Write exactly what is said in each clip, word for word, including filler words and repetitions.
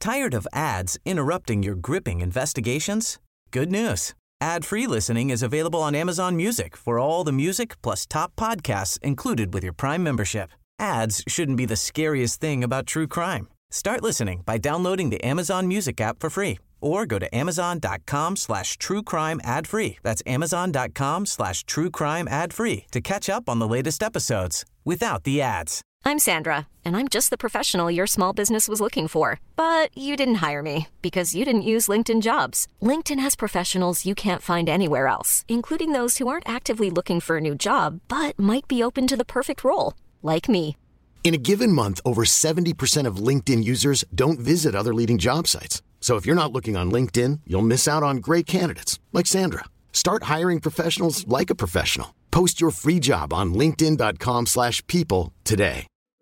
Tired of ads interrupting your gripping investigations? Good news. Ad-free listening is available on Amazon Music for all the music plus top podcasts included with your Prime membership. Ads shouldn't be the scariest thing about true crime. Start listening by downloading the Amazon Music app for free or go to amazon.com slash true crime ad free. That's amazon.com slash true crime ad free to catch up on the latest episodes without the ads. I'm Sandra, and I'm just the professional your small business was looking for. But you didn't hire me because you didn't use LinkedIn Jobs. LinkedIn has professionals you can't find anywhere else, including those who aren't actively looking for a new job, but might be open to the perfect role, like me. In a given month, over seventy percent of LinkedIn users don't visit other leading job sites. So if you're not looking on LinkedIn, you'll miss out on great candidates like Sandra. Start hiring professionals like a professional. Post your free job on linkedin.com slash people today.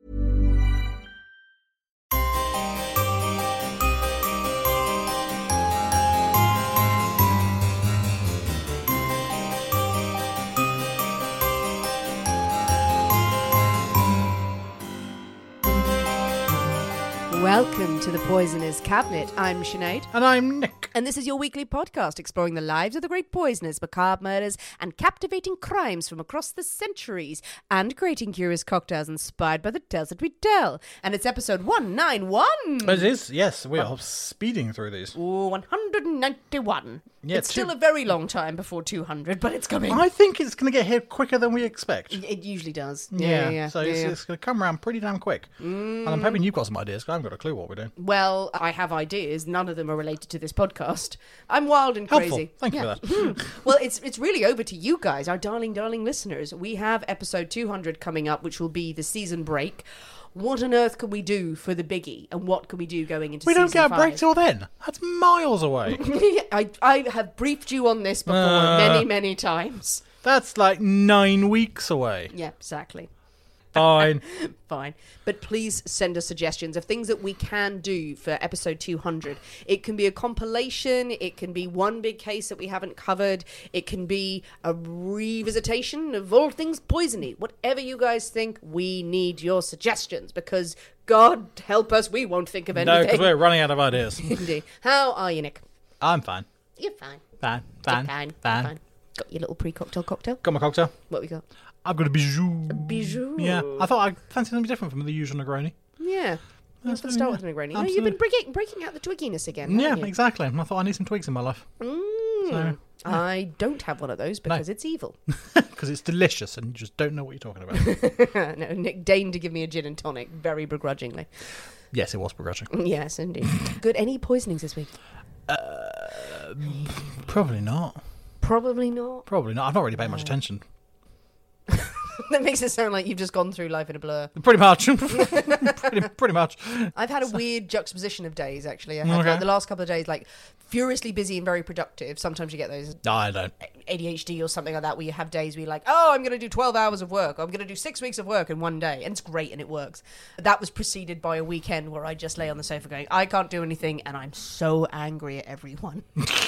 Welcome to the Poisoner's Cabinet. I'm Sinead. And I'm Nick. And this is your weekly podcast exploring the lives of the great poisoners, macabre murders, and captivating crimes from across the centuries, and creating curious cocktails inspired by the tales that we tell. And it's episode one ninety-one. It is, yes. We are speeding through these. Ooh, one hundred ninety-one. Yeah, it's two- still a very long time before two hundred, but it's coming. I think it's going to get here quicker than we expect. It usually does. Yeah, Yeah, yeah, yeah. so yeah, it's, yeah. it's going to come around pretty damn quick. Mm. And I'm hoping you've got some ideas, because I haven't got a clue what we're doing. Well, I have ideas. None of them are related to this podcast. I'm wild and Helpful. crazy. Thank you Yeah. for that. Well, it's it's really over to you guys, our darling, darling listeners. We have episode two hundred coming up, which will be the season break. What on earth can we do for the biggie? And what can we do going into We season don't get a break five? till then. That's miles away. I, I have briefed you on this before Uh. many, many times. That's like nine weeks away. Yeah, exactly. Fine. Fine. But please send us suggestions of things that we can do for episode two hundred. It can be a compilation. It can be one big case that we haven't covered. It can be a revisitation of all things poisony. Whatever you guys think, we need your suggestions because, God help us, we won't think of anything. No, because we're running out of ideas. Indeed. How are you, Nick? I'm fine. You're fine. Fine. You're Fine. fine. Fine. Fine. Got your little pre-cocktail cocktail? Got my cocktail. What we got? I've got a bijou. Bijou. Yeah. I thought I'd fancy something different from the usual Negroni. Yeah. Let's Absolutely, start yeah. with a Negroni. No, Absolutely. you've been breaking, breaking out the twigginess again, Yeah, haven't you? exactly. And I thought I need some twigs in my life. Mm. So, I don't have one of those because it's evil. Because it's delicious and you just don't know what you're talking about. No, Nick deigned to give me a gin and tonic very begrudgingly. Yes, it was begrudging. Yes, indeed. Good. Any poisonings this week? Uh, probably not. Probably not. Probably not. I've not really paid much attention. That makes it sound like you've just gone through life in a blur. Pretty much. pretty, pretty much. I've had a weird juxtaposition of days, actually. I had Okay. like, the last couple of days, like, furiously busy and very productive. Sometimes you get those No, I don't. A D H D or something like that where you have days where you're like, oh, I'm going to do twelve hours of work. Or I'm going to do six weeks of work in one day. And it's great and it works. That was preceded by a weekend where I just lay on the sofa going, I can't do anything and I'm so angry at everyone.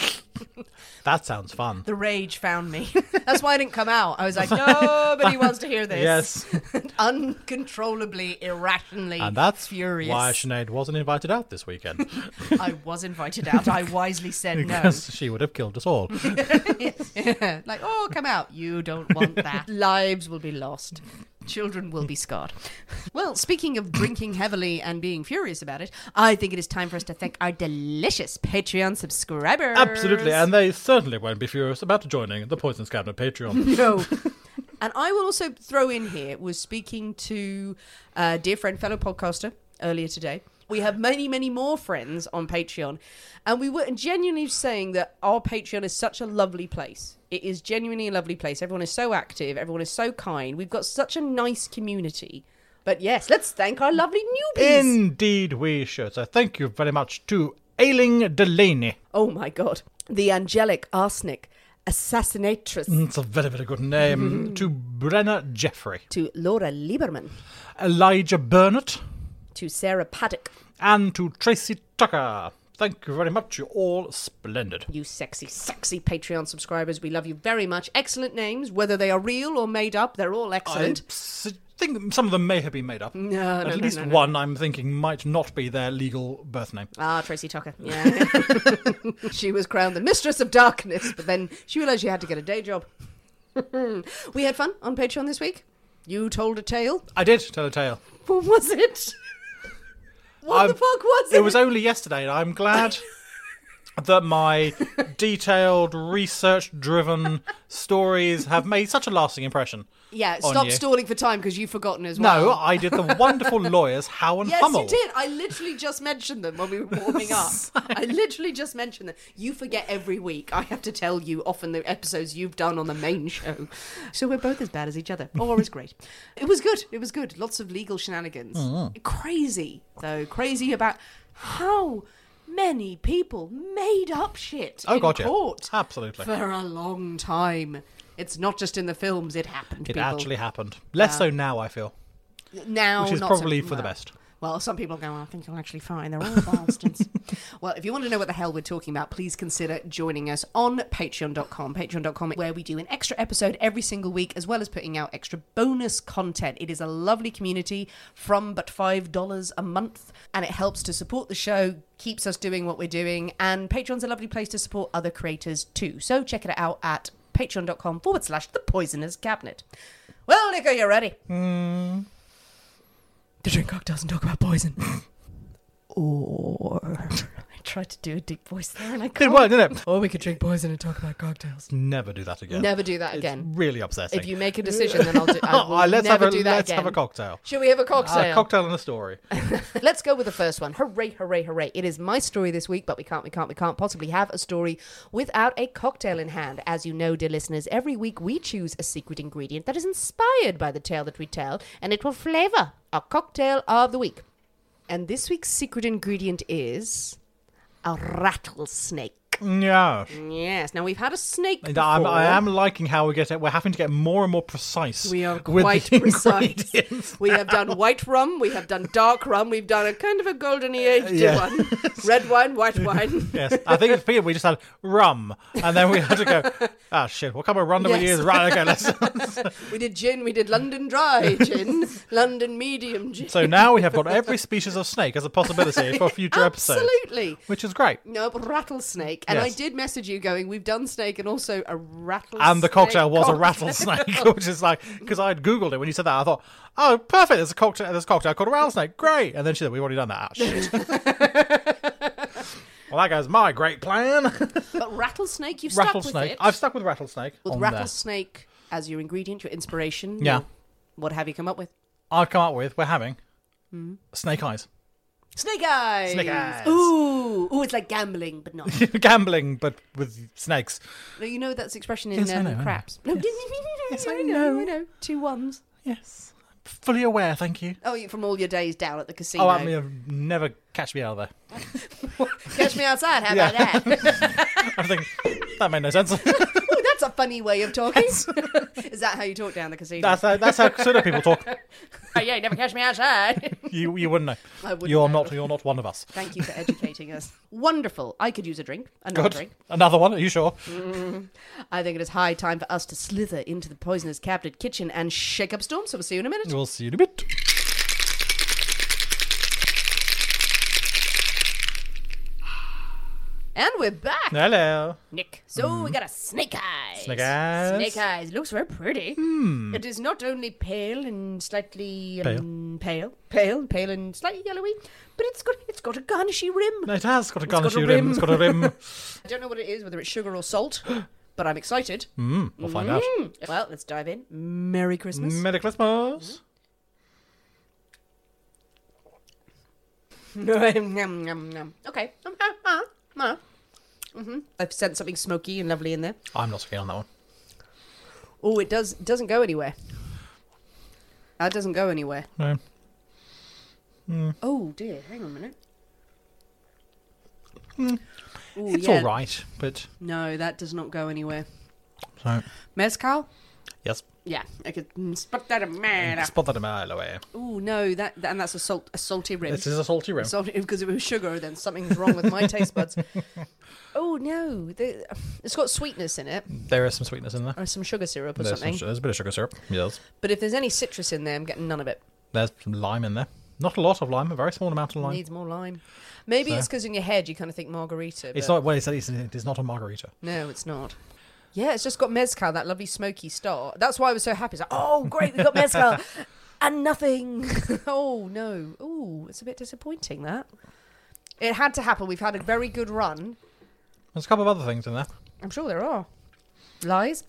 That sounds fun. The rage found me. That's why I didn't come out. I was like, nobody wants to hear this. Yes. Uncontrollably, irrationally And that's furious. why Sinead wasn't invited out this weekend. I was invited out. I wisely said no. Because she would have killed us all. Yeah. Like, oh, come out. You don't want that. Lives will be lost. Children will be scarred. Well, speaking of drinking heavily and being furious about it, I think it is time for us to thank our delicious Patreon subscribers. Absolutely. And they certainly won't be furious about joining the Poison's Cabinet Patreon. No. And I will also throw in here, was speaking to a dear friend, fellow podcaster, earlier today. We have many, many more friends on Patreon. And we were genuinely saying that our Patreon is such a lovely place. It is genuinely a lovely place. Everyone is so active. Everyone is so kind. We've got such a nice community. But yes, let's thank our lovely newbies. Indeed we should. So thank you very much to Ailing Delaney. Oh my God. The angelic arsenic assassinatress. It's a very, very good name. To Brenna Jeffrey. To Laura Lieberman. Elijah Burnett. To Sarah Paddock. And to Tracy Tucker. Thank you very much. You're all splendid. You sexy, sexy Patreon subscribers. We love you very much. Excellent names, whether they are real or made up. They're all excellent. I think some of them may have been made up. No, no, At no, least no, no. one I'm thinking might not be their legal birth name. Ah, Tracy Tucker. Yeah. She was crowned the Mistress of Darkness, but then she realised she had to get a day job. We had fun on Patreon this week. You told a tale. I did tell a tale. What was it? What I'm- the fuck was it? It was only yesterday, and I'm glad that my detailed, research-driven stories have made such a lasting impression. Yeah, on stop you. stalling for time because you've forgotten as well. No, I did the wonderful lawyers Howe and Yes, Hummel. you did. I literally just mentioned them when we were warming up. I literally just mentioned them. You forget every week. I have to tell you often the episodes you've done on the main show. So we're both as bad as each other. Or as great. It was good. It was good. Lots of legal shenanigans. Mm-hmm. Crazy, though. Crazy about how many people made up shit Oh, in God, yeah. court Absolutely. for a long time. It's not just in the films. It happened, It people. actually happened. Less so now, I feel. Now, Which is not so- probably for the well, best. Well, some people go, I think you're actually fine. They're all bastards. Well, if you want to know what the hell we're talking about, please consider joining us on patreon dot com. patreon dot com, where we do an extra episode every single week, as well as putting out extra bonus content. It is a lovely community from but five dollars a month, and it helps to support the show, keeps us doing what we're doing, and Patreon's a lovely place to support other creators too. So check it out at patreon dot com forward slash the Poisoner's Cabinet. Well, Nico, you ready? Mm. To drink cocktails and talk about poison. Or I tried to do a deep voice there and I It couldn't. worked, didn't it? Or we could drink poison and talk about cocktails. Never do that again. Never do that It's again. really upsetting. If you make a decision, then I'll do. I will Oh, let's never have a, do that let's again. have a cocktail. Should we have a cocktail? A cocktail and a story. Let's go with the first one. Hooray, hooray, hooray. It is my story this week, but we can't, we can't, we can't possibly have a story without a cocktail in hand. As you know, dear listeners, every week we choose a secret ingredient that is inspired by the tale that we tell, and it will flavour our cocktail of the week. And this week's secret ingredient is a rattlesnake. Yeah. Yes. Now, we've had a snake And before. I'm, I am liking how we get it. We're having to get more and more precise. We are with quite the precise. ingredients. We have done white rum, we have done dark rum, we've done a kind of a goldeny aged Yeah. one. Red wine, white wine. Yes, I think it's weird. We just had rum, and then we had to go. Ah, shit! What kind of rum do we Yes. use? Right, okay, let's. We did gin, we did London dry gin, London medium gin. So now we have got every species of snake as a possibility for future episodes, Absolutely. which is great. No, but rattlesnake. And I Yes. did message you going, we've done snake and also a rattlesnake. And the cocktail was a cocktail. rattlesnake, which is like because I'd googled it when you said that. I thought, oh, perfect. There's a cocktail. There's a cocktail called a rattlesnake. Great. And then she said, we've already done that. Ah, shit. Well, that goes my great plan. But rattlesnake, you've stuck with Rattlesnake. it. I've stuck with rattlesnake. with on there. rattlesnake as your ingredient, your inspiration. Yeah. your- What have you come up with? I've come up with. We're having Hmm. snake eyes. Snake eyes. Snake eyes. Ooh, ooh, it's like gambling, but not. Gambling, but with snakes. No, you know that's expression in Yes, I um, know, I know. craps. No, Yes, I I know. I know. Two ones. Yes. Fully aware, thank you. Oh, you- from all your days down at the casino. Oh, I mean, never catch me out of there. Catch me outside. How Yeah. about that? I think that made no sense. Ooh, that's a funny way of talking. Is that how you talk down the casino? that's how, that's how pseudo people talk. Oh, yeah, you never catch me outside. You you wouldn't know. I wouldn't You're know. not you're not one of us. Thank you for educating us. Wonderful. I could use a drink. Another Good. drink. Another one? Are you sure? I think it is high time for us to slither into the Poisoner's Cabinet kitchen and shake up storm. So we'll see you in a minute. We'll see you in a bit. And we're back. Hello. Nick. So we got a snake eyes. Snake eyes. Snake eyes. Looks very pretty. Hmm. It is not only pale and slightly um, pale, pale, pale and slightly yellowy, but it's got it's got a garnishy rim. It has got a got a garnishy rim. rim. It's got a rim. I don't know what it is, whether it's sugar or salt, but I'm excited. Mm, we'll find out. Mm. Well, let's dive in. Merry Christmas. Merry Christmas. Yum, yum, yum. Okay. Um, uh, uh, uh. Mm-hmm. I've sent something smoky and lovely in there. I'm not so keen on that one. Oh, it does doesn't go anywhere. That doesn't go anywhere. No. Oh dear, hang on a minute. Ooh, It's yeah. all right, but No, that does not go anywhere. so Mezcal? yes. Yeah, I could mm, spot that a mile. Spot that a mile away. Ooh, no, that, that and that's a salt, a salty rim. This is a salty rim. Salty, because if it was sugar, then something's wrong with my taste buds. Oh no, the, it's got sweetness in it, There is some sweetness in there. or some sugar syrup or There's, something. some, there's a bit of sugar syrup. Yes. But if there's any citrus in there, I'm getting none of it. There's some lime in there. Not a lot of lime, a very small amount of lime. Needs more lime. Maybe So- it's because in your head you kind of think margarita. It's but not. Well, it's, it's, it's not a margarita. No, it's not. Yeah, it's just got mezcal, that lovely smoky start. That's why I was so happy. It's like, oh, great, we got mezcal and nothing. Oh no. Ooh, it's a bit disappointing that. It had to happen. We've had a very good run. There's a couple of other things in there. I'm sure there are. Lies.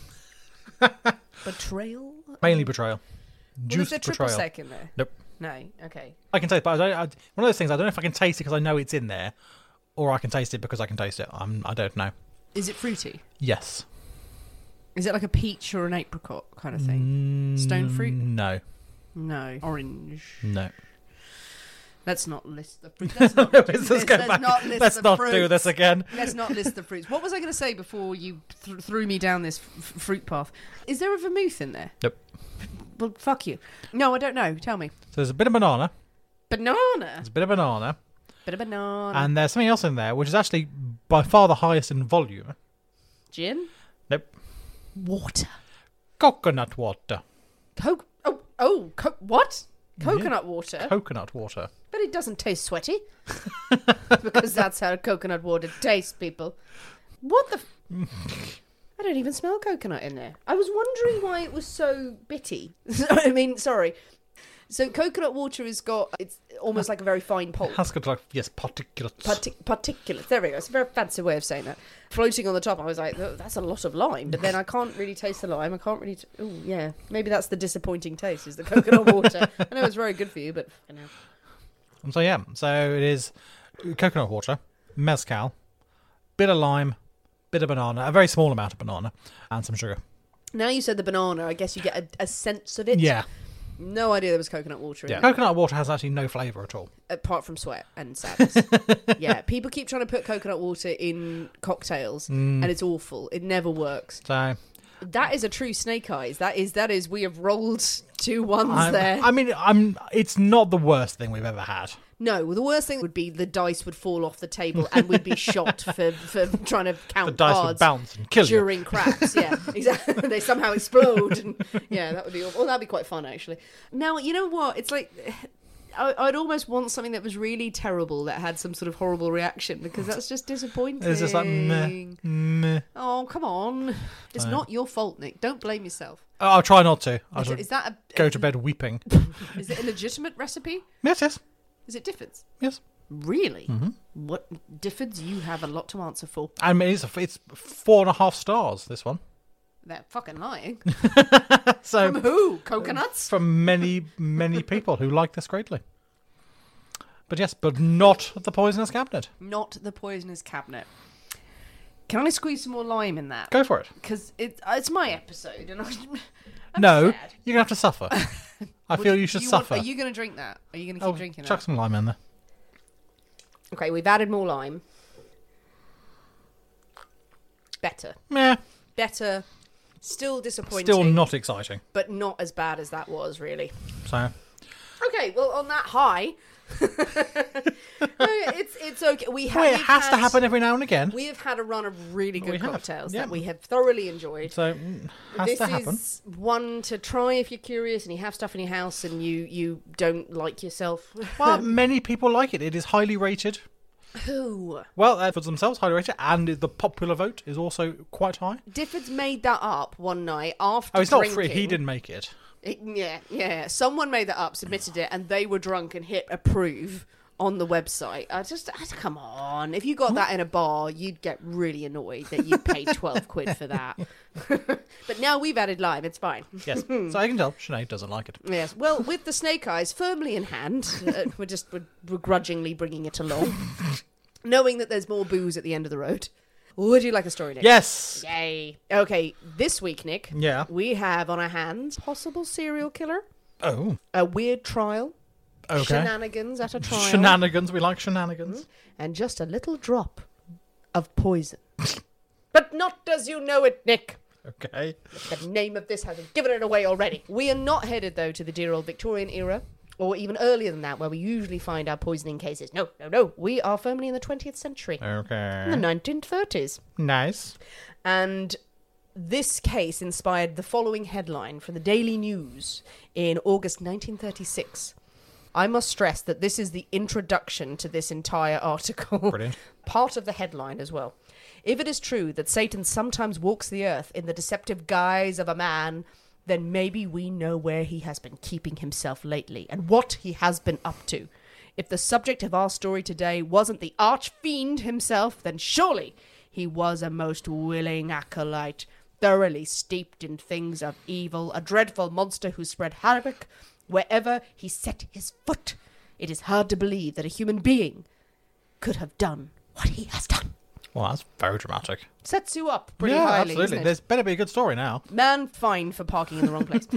Betrayal. Mainly betrayal. Was Juice there triple betrayal. sec in there? Nope. No. Okay. I can taste, but I don't, I, one of those things. I don't know if I can taste it because I know it's in there, or I can taste it because I can taste it. I'm. I don't know. Is it fruity? Yes. Is it like a peach or an apricot kind of thing? Stone fruit? No. No. Orange. No. Let's not list the fruits. Let's not, Let's list, just go let's back. not list Let's the not fruits. do this again. Let's not list the fruits. What was I going to say before you th- threw me down this f- fruit path? Is there a vermouth in there? Nope. Well, fuck you. No, I don't know. Tell me. So there's a bit of banana. Banana. There's a bit of banana, Bit of banana. and there's something else in there, which is actually by far the highest in volume. Gin. Nope. Water. Coconut water. Coke. Oh, oh. Co- what? Coconut water. Coconut water. But it doesn't taste sweaty. Because that's how coconut water tastes, people. What the... F- I don't even smell coconut in there. I was wondering why it was so bitty. I mean, sorry. So coconut water has got... It's almost like a very fine pulp. It has got like, yes, particulates. Partic- particulates. There we go. It's a very fancy way of saying that. Floating on the top, I was like, "Oh, that's a lot of lime. But then I can't really taste the lime. I can't really... T- oh, yeah. Maybe that's the disappointing taste, is the coconut water. I know it's very good for you, but... You know. And so yeah, so it is coconut water, mezcal, bit of lime, bit of banana, a very small amount of banana, and some sugar. Now you said the banana, I guess you get a, a sense of it. Yeah. No idea there was coconut water in Yeah. it. Coconut water has actually no flavour at all. Apart from sweat and sadness. Yeah, people keep trying to put coconut water in cocktails, Mm. and it's awful. It never works. So That is a true snake eyes. That is, that is, we have rolled two ones I'm- there. I mean, I'm. It's not the worst thing we've ever had. No, the worst thing would be the dice would fall off the table and we'd be shot for, for trying to count The dice would cards bounce and kill you. during craps. Yeah, exactly. They somehow explode. And, yeah, that would be awful. Well, that'd be quite fun, actually. Now, you know what? It's like... I, I'd almost want something that was really terrible that had some sort of horrible reaction, because that's just disappointing. It's just like meh, meh. Oh, come on. It's I- not your fault, Nick. Don't blame yourself. Oh, I'll try not to. I'll Is, just is that a... go to bed weeping. Is it a legitimate recipe? Yes, yes, Is it Difford's? yes. Really? Mm-hmm. What Difford's? You have a lot to answer for. I mean, it's, it's four and a half stars, this one. They're fucking lying. So From who? Coconuts? from many, many people who like this greatly. But yes, but not the poisonous cabinet. Not the poisonous cabinet. Can I squeeze some more lime in that? Go for it. Because it, uh, it's my episode, and I'm, I'm No, sad. you're going to have to suffer. I feel you should you want- suffer. are you going to drink that? Are you going to keep oh, drinking chuck that? some lime in there. Okay, we've added more lime. Better. Meh. Better. Still disappointing. Still not exciting. But not as bad as that was, really. So, Okay, well, on that high... it's it's okay. We have. well, it we've has to had- happen every now and again. We have had a run of really We good have, cocktails yeah. that we have thoroughly enjoyed. So, mm, has This to happen. is one to try if you're curious and you have stuff in your house and you, you don't like yourself. Well, many people like it. It is highly rated. Who? Well, uh, for themselves, highly rated, and the popular vote is also quite high. Difford's made that up one night after Oh, it's not drinking. free. He didn't make it. It, yeah, yeah. Someone made that up, submitted it, and they were drunk and hit approve on the website. I just, I, come on. If you got that in a bar, you'd get really annoyed that you paid twelve quid for that. But now we've added lime. It's fine. Yes. So I can tell Sinead doesn't like it. Yes. Well, with the snake eyes firmly in hand, uh, we're just we're begrudgingly bringing it along, knowing that there's more booze at the end of the road. Would you like a story, Nick? Yes. Yay. Okay, this week, Nick, Yeah. we have on our hands possible serial killer, Oh. a weird trial, Okay. shenanigans at a trial, Shenanigans. We like shenanigans. and just a little drop of poison. But not as you know it, Nick. Okay. The name of this hasn't given it away already. We are not headed, though, to the dear old Victorian era, or even earlier than that, where we usually find our poisoning cases. No, no, no. We are firmly in the twentieth century. Okay. In the nineteen thirties. Nice. And this case inspired the following headline from the Daily News in August nineteen thirty-six. I must stress that this is the introduction to this entire article. Brilliant. Part of the headline as well. If it is true that Satan sometimes walks the earth in the deceptive guise of a man, then maybe we know where he has been keeping himself lately and what he has been up to. If the subject of our story today wasn't the arch-fiend himself, then surely he was a most willing acolyte, thoroughly steeped in things of evil, a dreadful monster who spread havoc wherever he set his foot. It is hard to believe that a human being could have done what he has done. Well, that's very dramatic. Sets you up pretty yeah, highly, absolutely. isn't it? There's better be a good story now. Man fined for parking in the wrong place.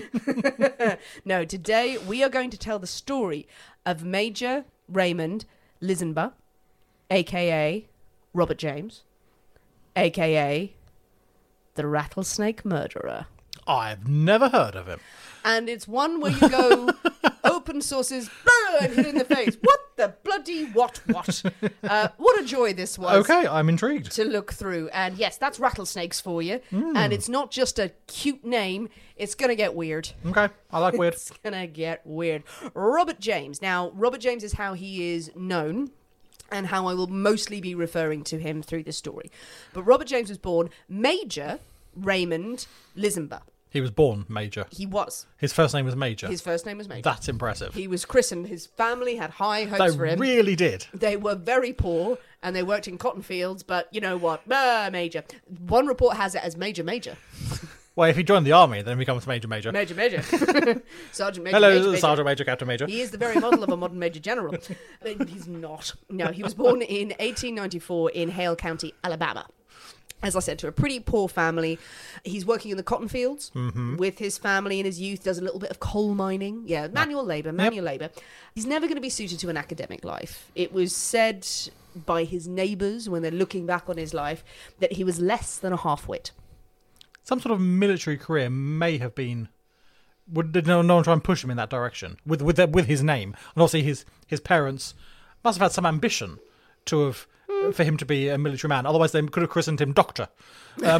No, today we are going to tell the story of Major Raymond Lisenba, a k a. Robert James, a k a the Rattlesnake Murderer. I've never heard of him. And it's one where you go, open sources, and hit in the face. What the bloody what what? Uh, what a joy this was. Okay, I'm intrigued. To look through. And yes, that's rattlesnakes for you. Mm. And it's not just a cute name. It's going to get weird. Okay, I like weird. It's going to get weird. Robert James. Now, Robert James is how he is known and how I will mostly be referring to him through this story. But Robert James was born Major Raymond Lisenba. He was born Major. He was. His first name was Major. His first name was Major. That's impressive. He was christened. His family had high hopes They for him. really did. They were very poor and they worked in cotton fields, but you know what? Ah, Major. One report has it as Major Major. Well, if he joined the army, then he becomes Major Major. Major Major. Sergeant Major Hello, Major, Major. Sergeant Major, Captain Major. He is the very model of a modern Major General. But he's not. No, he was born in eighteen ninety-four in Hale County, Alabama. As I said, to a pretty poor family. He's working in the cotton fields mm-hmm. with his family in his youth, does a little bit of coal mining. Yeah, manual labour, manual yep. labour. He's never going to be suited to an academic life. It was said by his neighbours when they're looking back on his life that he was less than a half-wit. Some sort of military career may have been... Would did no, no one try and push him in that direction with with with his name? And also his, his parents must have had some ambition to have... for him to be a military man. Otherwise, they could have christened him Doctor. Um,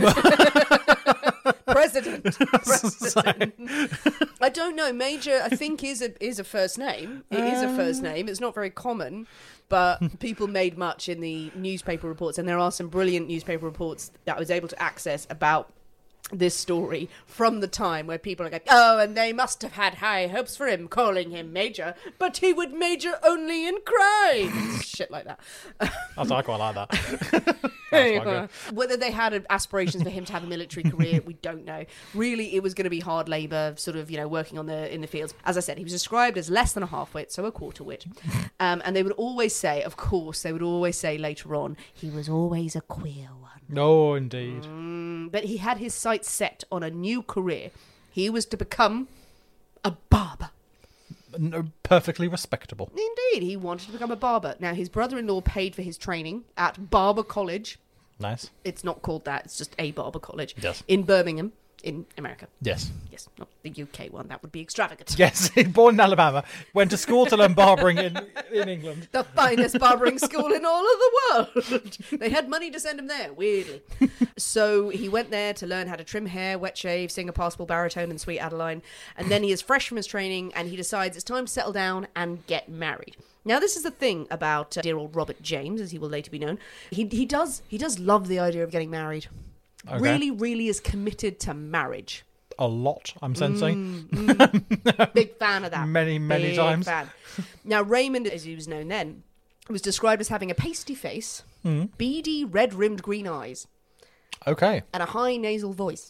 President. President. I don't know. Major, I think, is a is a first name. It is a first name. It's not very common, but people made much in the newspaper reports, and there are some brilliant newspaper reports that I was able to access about this story from the time where people are going, oh, and they must have had high hopes for him, calling him Major, but he would major only in crime. Shit like that. That's, I quite like that. That's quite good. Whether they had aspirations for him to have a military career, we don't know. Really, it was going to be hard labour, sort of, you know, working on the in the fields. As I said, he was described as less than a half-wit, so a quarter-wit. Um, and they would always say, of course, they would always say later on, he was always a queer one. No, oh, indeed. Mm, but he had his sights set on a new career. He was to become a barber. No, perfectly respectable. Indeed, he wanted to become a barber. Now, his brother-in-law paid for his training at Barber College. Nice. It's not called that. It's just a Barber College. Yes. In Birmingham, in America. Yes. Yes, not the U K one. That would be extravagant. Yes, born in Alabama, went to school to learn barbering in, in England. The finest barbering school in all of the world. They had money to send him there, weirdly. So he went there to learn how to trim hair, wet shave, sing a passable baritone in Sweet Adeline. And then he is fresh from his training and he decides it's time to settle down and get married. Now, this is the thing about uh, dear old Robert James, as he will later be known. He he does he does love the idea of getting married. Okay. Really, really is committed to marriage. A lot, I'm sensing. Mm, mm. Big fan of that. Many, many Big times. Fan. Now, Raymond, as he was known then, was described as having a pasty face, mm. beady, red-rimmed green eyes. Okay. And a high nasal voice.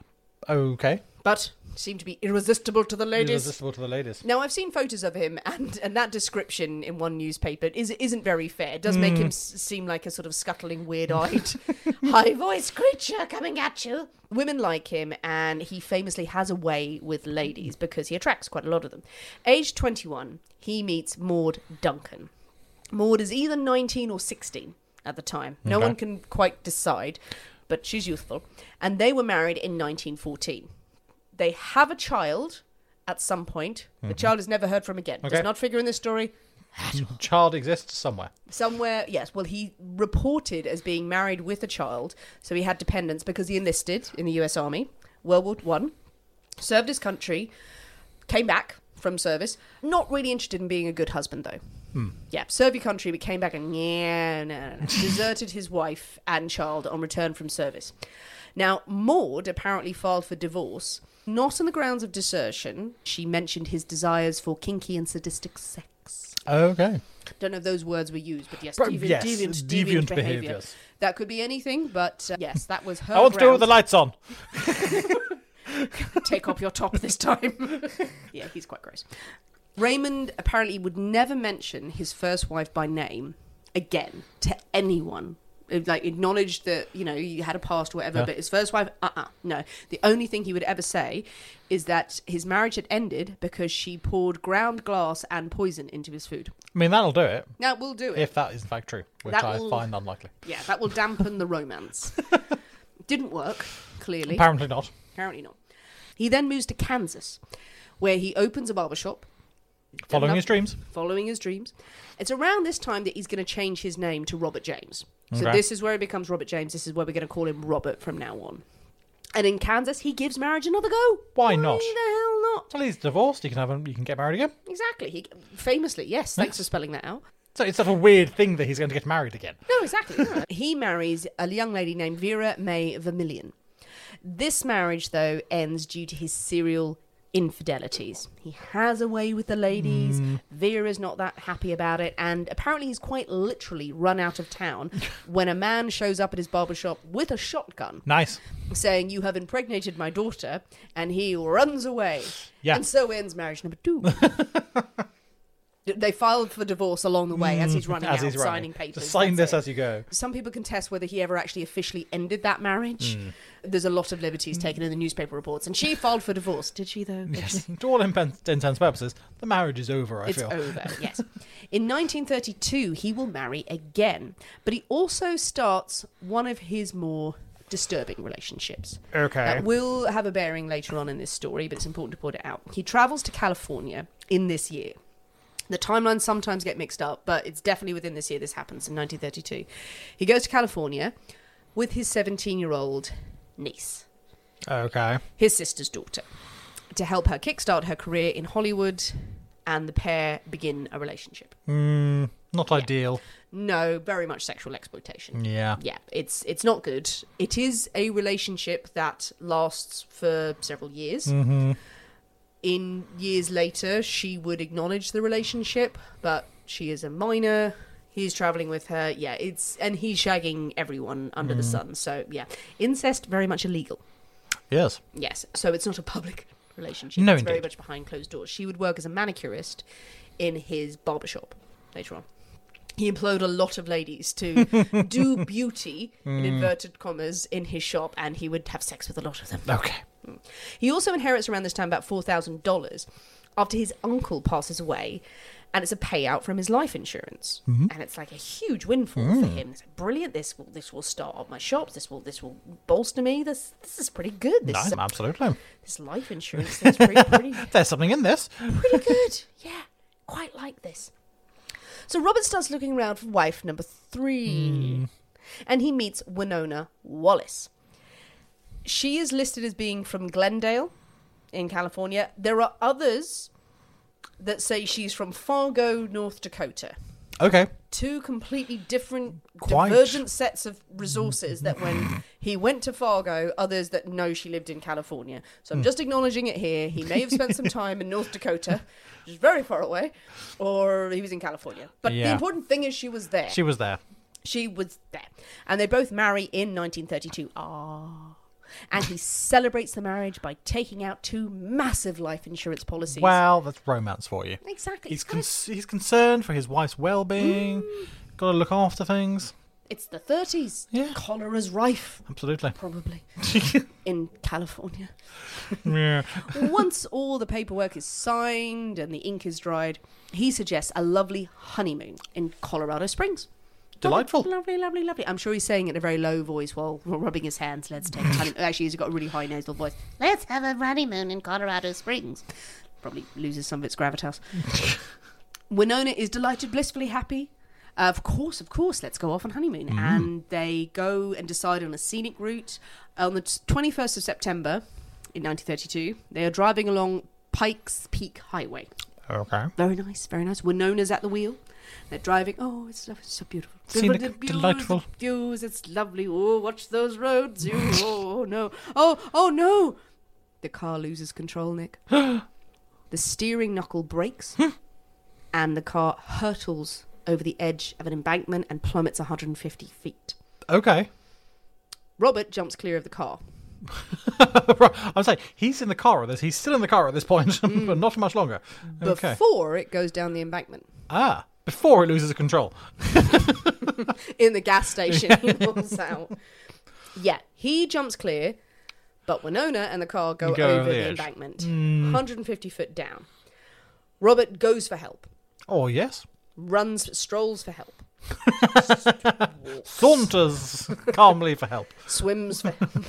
Okay. But seemed to be irresistible to the ladies. Irresistible to the ladies. Now, I've seen photos of him, and, and that description in one newspaper is, isn't very fair. It does mm. make him s- seem like a sort of scuttling, weird-eyed, high-voiced creature coming at you. Women like him, and he famously has a way with ladies because he attracts quite a lot of them. Age twenty-one, he meets Maud Duncan. Maud is either nineteen or sixteen at the time. No okay. one can quite decide. but she's youthful. And they were married in nineteen fourteen. They have a child at some point. The Mhm. child is never heard from again. Okay. Does not figure in this story. Child exists somewhere. Somewhere, yes. Well, he reported as being married with a child, so he had dependents because he enlisted in the U S Army, World War One, served his country, came back from service. Not really interested in being a good husband, though. Hmm. Yeah, served your country, but came back and yeah, no, no, no. deserted his wife and child on return from service. Now, Maud apparently filed for divorce, not on the grounds of desertion. She mentioned his desires for kinky and sadistic sex. Okay. Don't know if those words were used, but yes, But deviant, yes, deviant, deviant deviant, behaviour. behaviours. That could be anything, but uh, yes, that was her I want to do it with the grounds. lights on. Take off your top this time. Yeah, he's quite gross. Raymond apparently would never mention his first wife by name again to anyone. It, like, acknowledged that, you know, he had a past or whatever, Yeah. but his first wife, uh-uh, no. The only thing he would ever say is that his marriage had ended because she poured ground glass and poison into his food. I mean, that'll do it. Now, we'll do it. If that is in fact true, which That I will- find unlikely. Yeah, that will dampen the romance. Didn't work, clearly. Apparently not. Apparently not. He then moves to Kansas, where he opens a barbershop. Following Enough- his dreams. Following his dreams. It's around this time that he's going to change his name to Robert James. So Okay. this is where he becomes Robert James. This is where we're going to call him Robert from now on. And in Kansas, he gives marriage another go. Why not? Why the hell not? Well, he's divorced. You can have him. You can get married again. Exactly. He famously, yes. Thanks for spelling that out. So it's not a weird thing that he's going to get married again. No, exactly. No. He marries a young lady named Vera May Vermillion. This marriage, though, ends due to his serial infidelities. He has a way with the ladies. Mm. Vera's not that happy about it, and apparently he's quite literally run out of town when a man shows up at his barbershop with a shotgun, Nice. saying, "You have impregnated my daughter," and he runs away. Yeah. And so ends marriage number two. They filed for divorce along the way as he's running As out, he's running. signing papers. Just sign That's this it. as you go. Some people contest whether he ever actually officially ended that marriage. Mm. There's a lot of liberties taken in the newspaper reports. And she filed for divorce. Did she, though? Did Yes. she? To all intents and purposes, the marriage is over, I It's feel. over, yes. In nineteen thirty-two, he will marry again. But he also starts one of his more disturbing relationships. Okay. That will have a bearing later on in this story, but it's important to point it out. He travels to California in this year. The timelines sometimes get mixed up, but it's definitely within this year this happens, in nineteen thirty-two. He goes to California with his seventeen-year-old niece, Okay. his sister's daughter, to help her kickstart her career in Hollywood, and the pair begin a relationship. Mm, not ideal. No, very much sexual exploitation. Yeah. Yeah, it's it's not good. It is a relationship that lasts for several years. Mm-hmm. In years later, she would acknowledge the relationship, but she is a minor. He's traveling with her. Yeah, it's and he's shagging everyone under the sun. So yeah, incest very much illegal. Yes. Yes, so it's not a public relationship. No, it's very indeed. much behind closed doors. She would work as a manicurist in his barbershop later on. He employed a lot of ladies to do beauty, in inverted commas, in his shop, and he would have sex with a lot of them. Okay. He also inherits around this time about four thousand dollars after his uncle passes away, and it's a payout from his life insurance. Mm-hmm. And it's like a huge windfall Mm. for him. It's like, brilliant, this will this will start up my shops, this will this will bolster me, this this is pretty good. This, Nice. Absolutely. this life insurance is pretty, pretty, There's something in this. pretty good. Yeah, quite like this. So Robert starts looking around for wife number three, and he meets Winona Wallace. She is listed as being from Glendale in California. There are others that say she's from Fargo, North Dakota. Okay. Two completely different, Quite. divergent sets of resources that when he went to Fargo, others that know she lived in California. So I'm just acknowledging it here. He may have spent some time in North Dakota, which is very far away, or he was in California. But the Yeah. important thing is she was there. She was there. She was there. And they both marry in nineteen thirty-two. Ah. And he celebrates the marriage by taking out two massive life insurance policies. Well, that's romance for you. Exactly. He's It's kinda- con- he's concerned for his wife's well-being. Mm. Got to look after things. It's the thirties. Yeah. Cholera's rife, Absolutely. probably, in California. Yeah. Once all the paperwork is signed and the ink is dried, he suggests a lovely honeymoon in Colorado Springs. Delightful. Lovely, lovely, lovely. I'm sure he's saying it in a very low voice while rubbing his hands. Let's take a honeymoon. Actually, he's got a really high nasal voice. Let's have a honeymoon in Colorado Springs. Probably loses some of its gravitas. Winona is delighted, blissfully happy. Uh, of course, of course, let's go off on honeymoon. Mm. And they go and decide on a scenic route. On the twenty-first of September in nineteen thirty-two, they are driving along Pikes Peak Highway. Okay. Very nice, very nice. Winona's at the wheel. They're driving. Oh, it's, it's so beautiful. Scenic, the views, delightful. The views, it's lovely. Oh, watch those roads. You, oh, no. Oh, oh, no. The car loses control, Nick. The steering knuckle breaks. And the car hurtles over the edge of an embankment and plummets one hundred fifty feet. Okay. Robert jumps clear of the car. I'm saying, he's in the car at this. He's still in the car at this point, mm. but not much longer. Okay. Before it goes down the embankment. Ah, before it loses control. In the gas station, he pulls out. Yeah, he jumps clear, but Winona and the car go, go over, over the, the edge. embankment, Mm. one hundred fifty foot down. Robert goes for help. Oh, yes. Runs, strolls for help. Saunters calmly for help. Swims for help.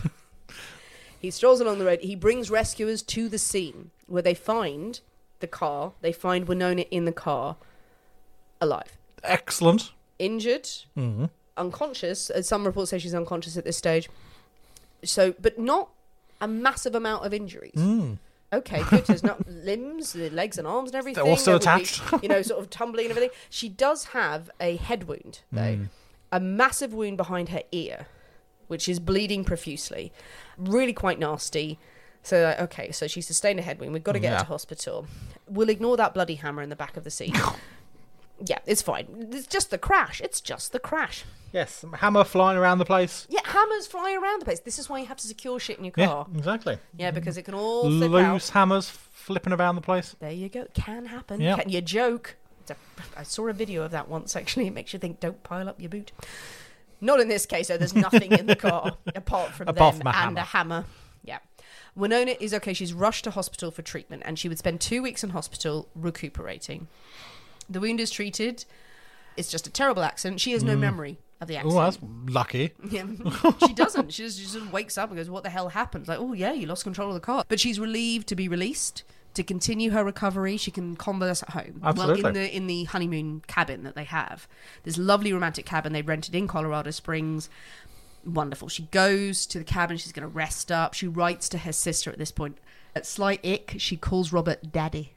He strolls along the road. He brings rescuers to the scene where they find the car. They find Winona in the car, alive. Excellent. Injured, mm-hmm. unconscious. As some reports say she's unconscious at this stage. So, but not a massive amount of injuries. Mm. Okay, good. There's not limbs, the legs and arms and everything. They're all still There would attached. Be, you know, sort of tumbling and everything. She does have a head wound, though. Mm. A massive wound behind her ear, which is bleeding profusely. Really quite nasty. So, like, okay, so she sustained a head wound. We've got to get yeah. her to hospital. We'll ignore that bloody hammer in the back of the seat. Yeah, it's fine. It's just the crash. It's just the crash. Yes, hammer flying around the place. Yeah, hammers flying around the place. This is why you have to secure shit in your car. Yeah, exactly. Yeah, because it can all flip Loose out. hammers flipping around the place. There you go. It can happen. Yep. Can you joke? It's a, I saw a video of that once, actually. It makes you think, don't pile up your boot. Not in this case, though. There's nothing in the car apart from apart them from a and hammer. a hammer. Yeah. Winona is okay. She's rushed to hospital for treatment, and she would spend two weeks in hospital recuperating. The wound is treated. It's just a terrible accident. She has no mm. memory of the accident. Oh, that's lucky. Yeah, she doesn't. She just, she just wakes up and goes, what the hell happened? Like, oh, yeah, you lost control of the car. But she's relieved to be released, to continue her recovery. She can convalesce at home. Absolutely. Well, in the in the honeymoon cabin that they have. This lovely romantic cabin they rented in Colorado Springs. Wonderful. She goes to the cabin. She's going to rest up. She writes to her sister at this point. At slight ick, she calls Robert Daddy.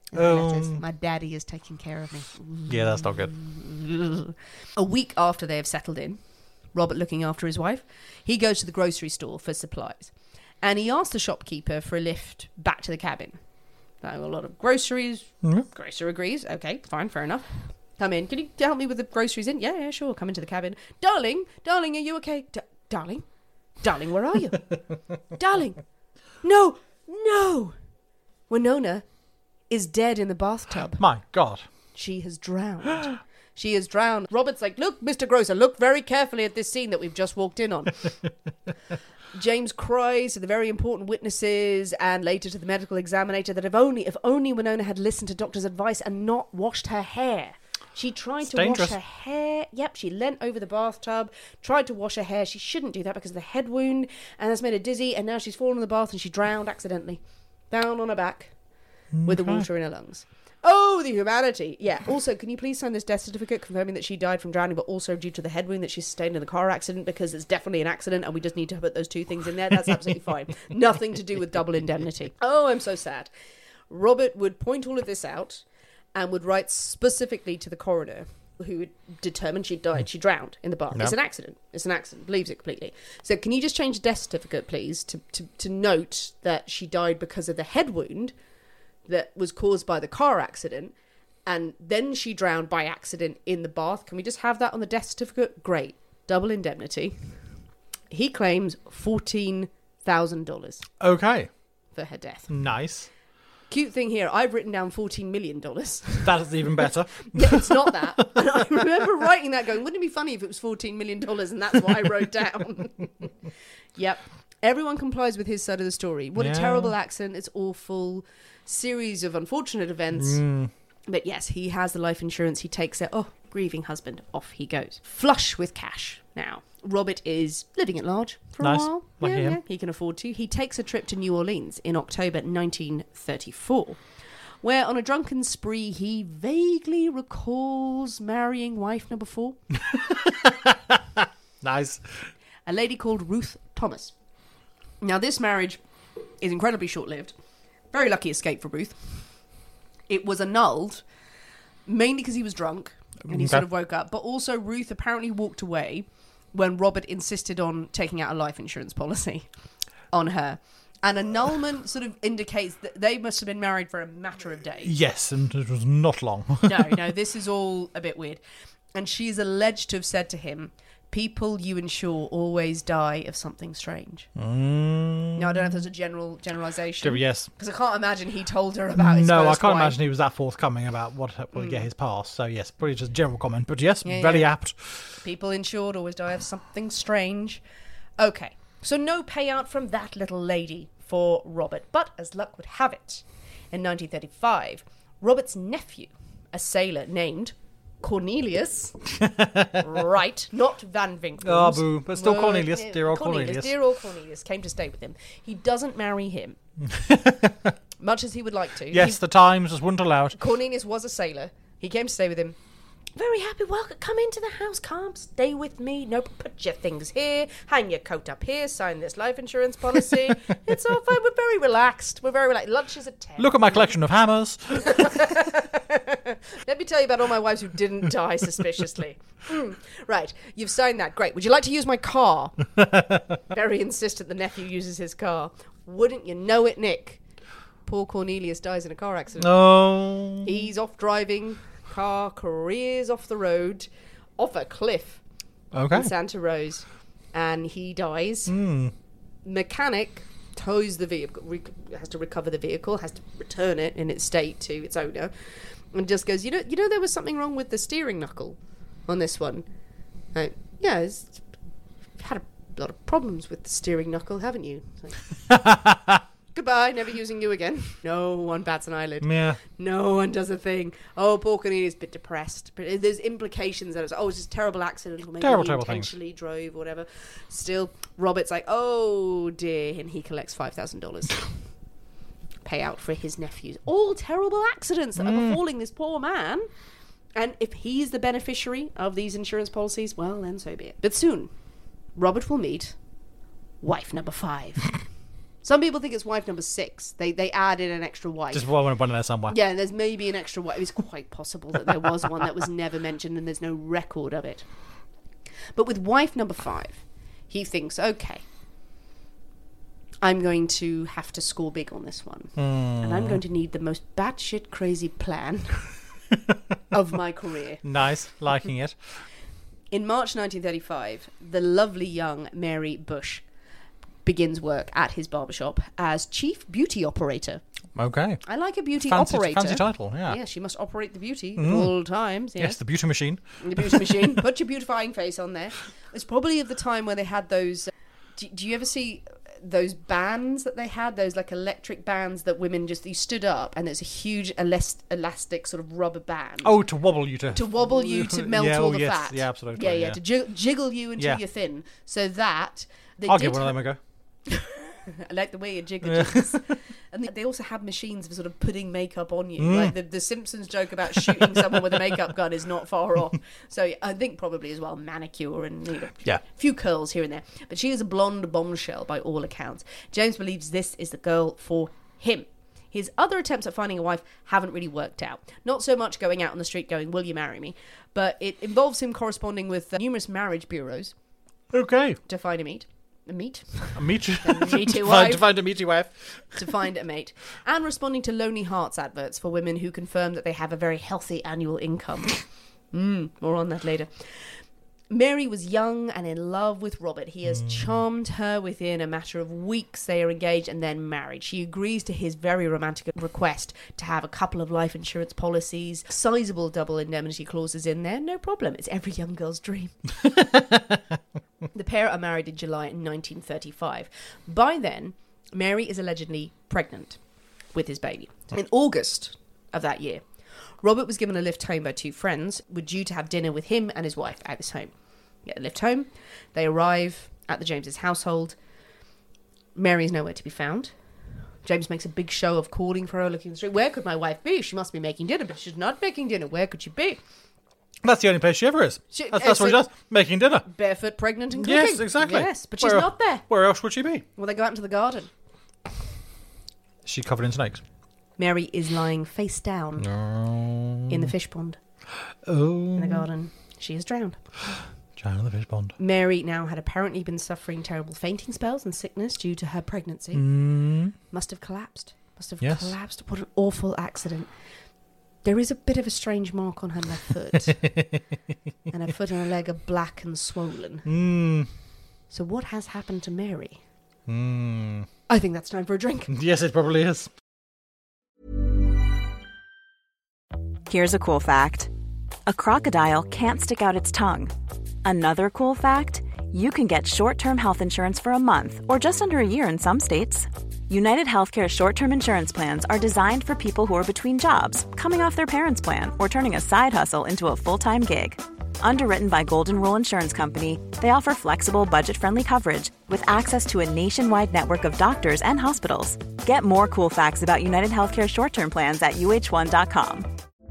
Um, My daddy is taking care of me. Yeah, that's not good. A week after they have settled in, Robert looking after his wife, he goes to the grocery store for supplies. And he asks the shopkeeper for a lift back to the cabin. Like, a lot of groceries. Mm-hmm. Grocer agrees. Okay, fine, fair enough. Come in. Can you help me with the groceries in? Yeah, yeah, sure. Come into the cabin. Darling, darling, are you okay? D- darling? Darling, where are you? Darling. No, no. Winona is dead in the bathtub. My God. She has drowned. She is drowned. Robert's like, look, Mister Grocer, look very carefully at this scene that we've just walked in on. James cries to the very important witnesses and later to the medical examiner that if only, if only Winona had listened to doctor's advice and not washed her hair. She tried it's to dangerous. wash her hair. Yep, she leant over the bathtub, tried to wash her hair. She shouldn't do that because of the head wound, and that's made her dizzy, and now she's fallen in the bath and she drowned accidentally. Down on her back. With the water in her lungs. Oh, the humanity. Yeah. Also, can you please sign this death certificate confirming that she died from drowning, but also due to the head wound that she sustained in the car accident, because it's definitely an accident and we just need to put those two things in there. That's absolutely fine. Nothing to do with double indemnity. Oh, I'm so sad. Robert would point all of this out and would write specifically to the coroner, who would determine she died. She drowned in the bath. No. It's an accident. It's an accident. Believes it completely. So can you just change the death certificate, please, to, to, to note that she died because of the head wound that was caused by the car accident, and then she drowned by accident in the bath. Can we just have that on the death certificate? Great. Double indemnity. He claims fourteen thousand dollars. Okay. For her death. Nice. Cute thing here, I've written down fourteen million dollars. That's even better. Yeah, it's not that. And I remember writing that going, wouldn't it be funny if it was fourteen million dollars? And that's what I wrote down. Yep. Everyone complies with his side of the story. What yeah. a terrible accident. It's awful. Series of unfortunate events. Mm. But yes, he has the life insurance. He takes it. Oh, grieving husband. Off he goes. Flush with cash now. Robert is living at large for Nice. a while. Lucky yeah, him. yeah, he can afford to. He takes a trip to New Orleans in October nineteen thirty-four, where on a drunken spree he vaguely recalls marrying wife number four, Nice. a lady called Ruth Thomas. Now, this marriage is incredibly short-lived. Very lucky escape for Ruth. It was annulled, mainly because he was drunk and he Okay. sort of woke up. But also, Ruth apparently walked away when Robert insisted on taking out a life insurance policy on her. An annulment sort of indicates that they must have been married for a matter of days. Yes, and it was not long. No, no, this is all a bit weird. And she is alleged to have said to him, people you insure always die of something strange. Mm. Now, I don't know if there's a general generalisation. Yes. Because I can't imagine he told her about his No, I first can't wife. imagine he was that forthcoming about what, what yeah, his past. So, yes, probably just general comment. But yes, Yeah, very yeah. apt. People insured always die of something strange. Okay, so no payout from that little lady for Robert. But as luck would have it, in nineteen thirty-five, Robert's nephew, a sailor named Cornelius, right, not Van Winkle. Ah, boo, but still Cornelius, dear old Cornelius. Dear old Cornelius came to stay with him. He doesn't marry him, much as he would like to. Yes, He- the times just wouldn't allow it. Cornelius was a sailor. He came to stay with him. Very happy. Welcome. Come into the house. Come. Stay with me. No, put your things here. Hang your coat up here. Sign this life insurance policy. It's all fine. We're very relaxed. We're very relaxed. Lunch is at ten. Look at my collection of hammers. Let me tell you about all my wives who didn't die suspiciously. Hmm. Right. You've signed that. Great. Would you like to use my car? Very insistent the nephew uses his car. Wouldn't you know it, Nick? Poor Cornelius dies in a car accident. No. He's off driving, car careers off the road, off a cliff Okay. in Santa Rose, and he dies. Mm. Mechanic tows the vehicle, rec- has to recover the vehicle, has to return it in its state to its owner, and just goes, you know, you know, there was something wrong with the steering knuckle on this one. Uh, yeah, it's had a lot of problems with the steering knuckle, haven't you? It's like, goodbye, never using you again. No one bats an eyelid. Yeah. No one does a thing. Oh, poor Cornelius is a bit depressed. But there's implications that it's, oh, it's just a terrible accident. Or maybe Terrible, he terrible things. intentionally drove or whatever. Still, Robert's like, oh dear. And he collects five thousand dollars payout for his nephews. All terrible accidents that Mm. are befalling this poor man. And if he's the beneficiary of these insurance policies, well, then so be it. But soon, Robert will meet wife number five. Some people think it's wife number six. They they added an extra wife. Just one, one in there somewhere. Yeah, and there's maybe an extra wife. It's quite possible that there was one that was never mentioned and there's no record of it. But with wife number five, he thinks, okay, I'm going to have to score big on this one. Mm. And I'm going to need the most batshit crazy plan of my career. Nice. Liking it. In March nineteen thirty-five, the lovely young Mary Bush begins work at his barbershop as chief beauty operator. Okay. I like a beauty Fancy, operator. fancy title, yeah. Yeah, she must operate the beauty Mm. at all times. Yeah. Yes, the beauty machine. The beauty machine. Put your beautifying face on there. It's probably of the time where they had those. Uh, do, do you ever see those bands that they had? Those like electric bands that women just you stood up and there's a huge elast- elastic sort of rubber band. Oh, to wobble you to... To wobble you to melt yeah, all oh, the yes. fat. Yeah, absolutely. Yeah, yeah. yeah. To jig- jiggle you until Yeah. you're thin. So that they I'll did give one of them a go. I like the way you jiggle Yeah. jiggles. And they also have machines for sort of putting makeup on you. Mm. Like the, the Simpsons joke about shooting someone with a makeup gun is not far off. So yeah, I think probably as well manicure and you know, Yeah. a few curls here and there. But she is a blonde bombshell by all accounts. James believes this is the girl for him. His other attempts at finding a wife haven't really worked out. Not so much going out on the street going, will you marry me? But it involves him corresponding with uh, numerous marriage bureaus Okay. to find a meet. A meet? A meet you. meaty to, wife. find, to find a meaty wife. to find a mate, and responding to Lonely Hearts adverts for women who confirm that they have a very healthy annual income. Mm, more on that later. Mary was young and in love with Robert. He has charmed her within a matter of weeks. They are engaged and then married. She agrees to his very romantic request to have a couple of life insurance policies, sizable double indemnity clauses in there. No problem. It's every young girl's dream. The pair are married in July nineteen thirty-five. By then, Mary is allegedly pregnant with his baby. In August of that year, Robert was given a lift home by two friends, were due to have dinner with him and his wife at this home. Get a lift home. They arrive at the Jameses' household. Mary is nowhere to be found. James makes a big show of calling for her, looking in the street. Where could my wife be? She must be making dinner, but she's not making dinner. Where could she be? That's the only place she ever is. She, that's that's what she does, making dinner. Barefoot, pregnant and cooking. Yes, exactly. Yes, but where, she's not there. Where else would she be? Well, they go out into the garden. Is she covered in snakes? Mary is lying face down No. in the fish pond Oh. in the garden. She is drowned. Drowned in the fish pond. Mary now had apparently been suffering terrible fainting spells and sickness due to her pregnancy. Mm. Must have collapsed. Must have Yes. collapsed. What an awful accident. There is a bit of a strange mark on her left foot. And her foot and her leg are black and swollen. Mm. So what has happened to Mary? Mm. I think that's time for a drink. Yes, it probably is. Here's a cool fact. A crocodile can't stick out its tongue. Another cool fact, you can get short-term health insurance for a month or just under a year in some states. United Healthcare short-term insurance plans are designed for people who are between jobs, coming off their parents' plan, or turning a side hustle into a full-time gig. Underwritten by Golden Rule Insurance Company, they offer flexible, budget-friendly coverage with access to a nationwide network of doctors and hospitals. Get more cool facts about United Healthcare short-term plans at U H one dot com.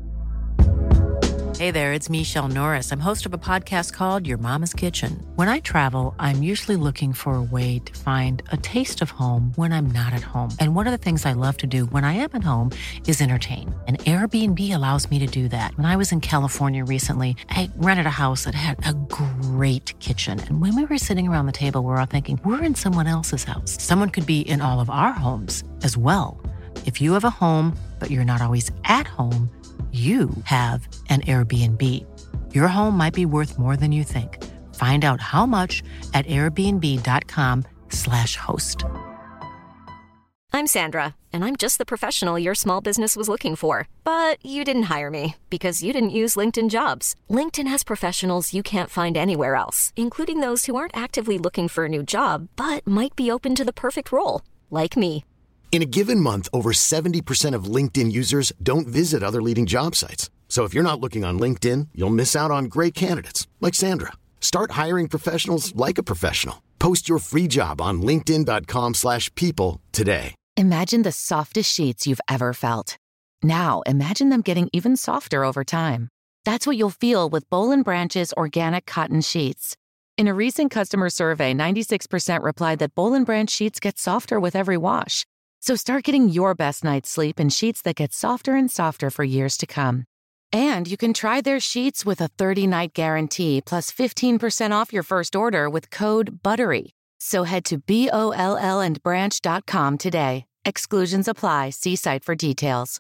Hey there, it's Michelle Norris. I'm host of a podcast called Your Mama's Kitchen. When I travel, I'm usually looking for a way to find a taste of home when I'm not at home. And one of the things I love to do when I am at home is entertain. And Airbnb allows me to do that. When I was in California recently, I rented a house that had a great kitchen. And when we were sitting around the table, we were all thinking, we're in someone else's house. Someone could be in all of our homes as well. If you have a home, but you're not always at home, you have an Airbnb. Your home might be worth more than you think. Find out how much at airbnb.com slash host. I'm Sandra, and I'm just the professional your small business was looking for. But you didn't hire me because you didn't use LinkedIn Jobs. LinkedIn has professionals you can't find anywhere else, including those who aren't actively looking for a new job, but might be open to the perfect role, like me. In a given month, over seventy percent of LinkedIn users don't visit other leading job sites. So if you're not looking on LinkedIn, you'll miss out on great candidates like Sandra. Start hiring professionals like a professional. Post your free job on linkedin.com slash people today. Imagine the softest sheets you've ever felt. Now imagine them getting even softer over time. That's what you'll feel with Boll and Branch's organic cotton sheets. In a recent customer survey, ninety-six percent replied that Boll and Branch sheets get softer with every wash. So start getting your best night's sleep in sheets that get softer and softer for years to come. And you can try their sheets with a thirty-night guarantee plus fifteen percent off your first order with code BUTTERY. So head to B O L L and branch dot com today. Exclusions apply. See site for details.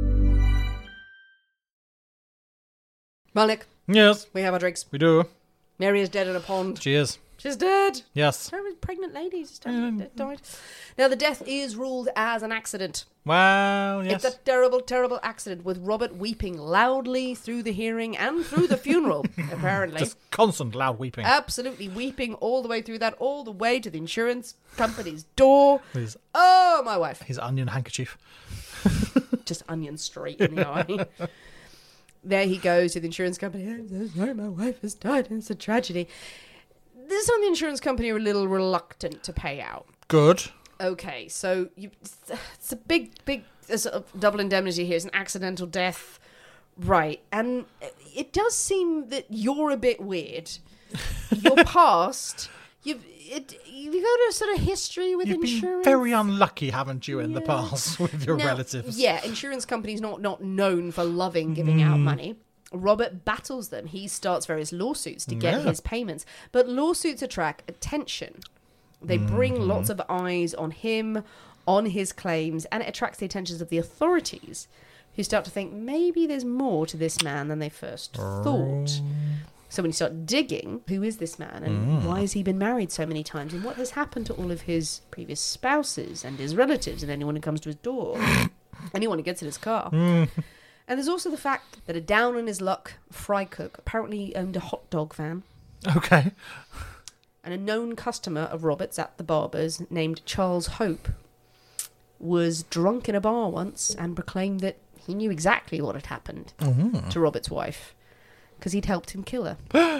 Malik, Yes, we have our drinks. we do. Mary is dead in a pond. She is. She's dead. Yes. Terribly pregnant lady just died. died. Now, the death is ruled as an accident. Well, yes. It's a terrible, terrible accident with Robert weeping loudly through the hearing and through the funeral, apparently. Just constant loud weeping. Absolutely weeping all the way through that, all the way to the insurance company's door. His, Oh, my wife. his onion handkerchief. Just onion straight in the eye. There he goes to the insurance company. Oh, sorry, my wife has died. It's a tragedy. This time the insurance company are a little reluctant to pay out. Good. Okay, so you, it's a big, big sort of double indemnity here. It's an accidental death. Right. And it does seem that you're a bit weird. Your past, you've, it, you've got a sort of history with You've insurance. been very unlucky, haven't you, in the Yeah. past with your Now, relatives? Yeah, insurance companies not not known for loving giving out money. Robert battles them. He starts various lawsuits to get Yeah. his payments. But lawsuits attract attention. They bring Mm-hmm. lots of eyes on him, on his claims, and it attracts the attentions of the authorities, who start to think maybe there's more to this man than they first thought. So when you start digging, who is this man and Mm. why has he been married so many times and what has happened to all of his previous spouses and his relatives and anyone who comes to his door, anyone who gets in his car. Mm. And there's also the fact that a down on his luck fry cook apparently owned a hot dog van. Okay. And a known customer of Robert's at the Barber's named Charles Hope was drunk in a bar once and proclaimed that He knew exactly what had happened Mm-hmm. to Robert's wife because he'd helped him kill her.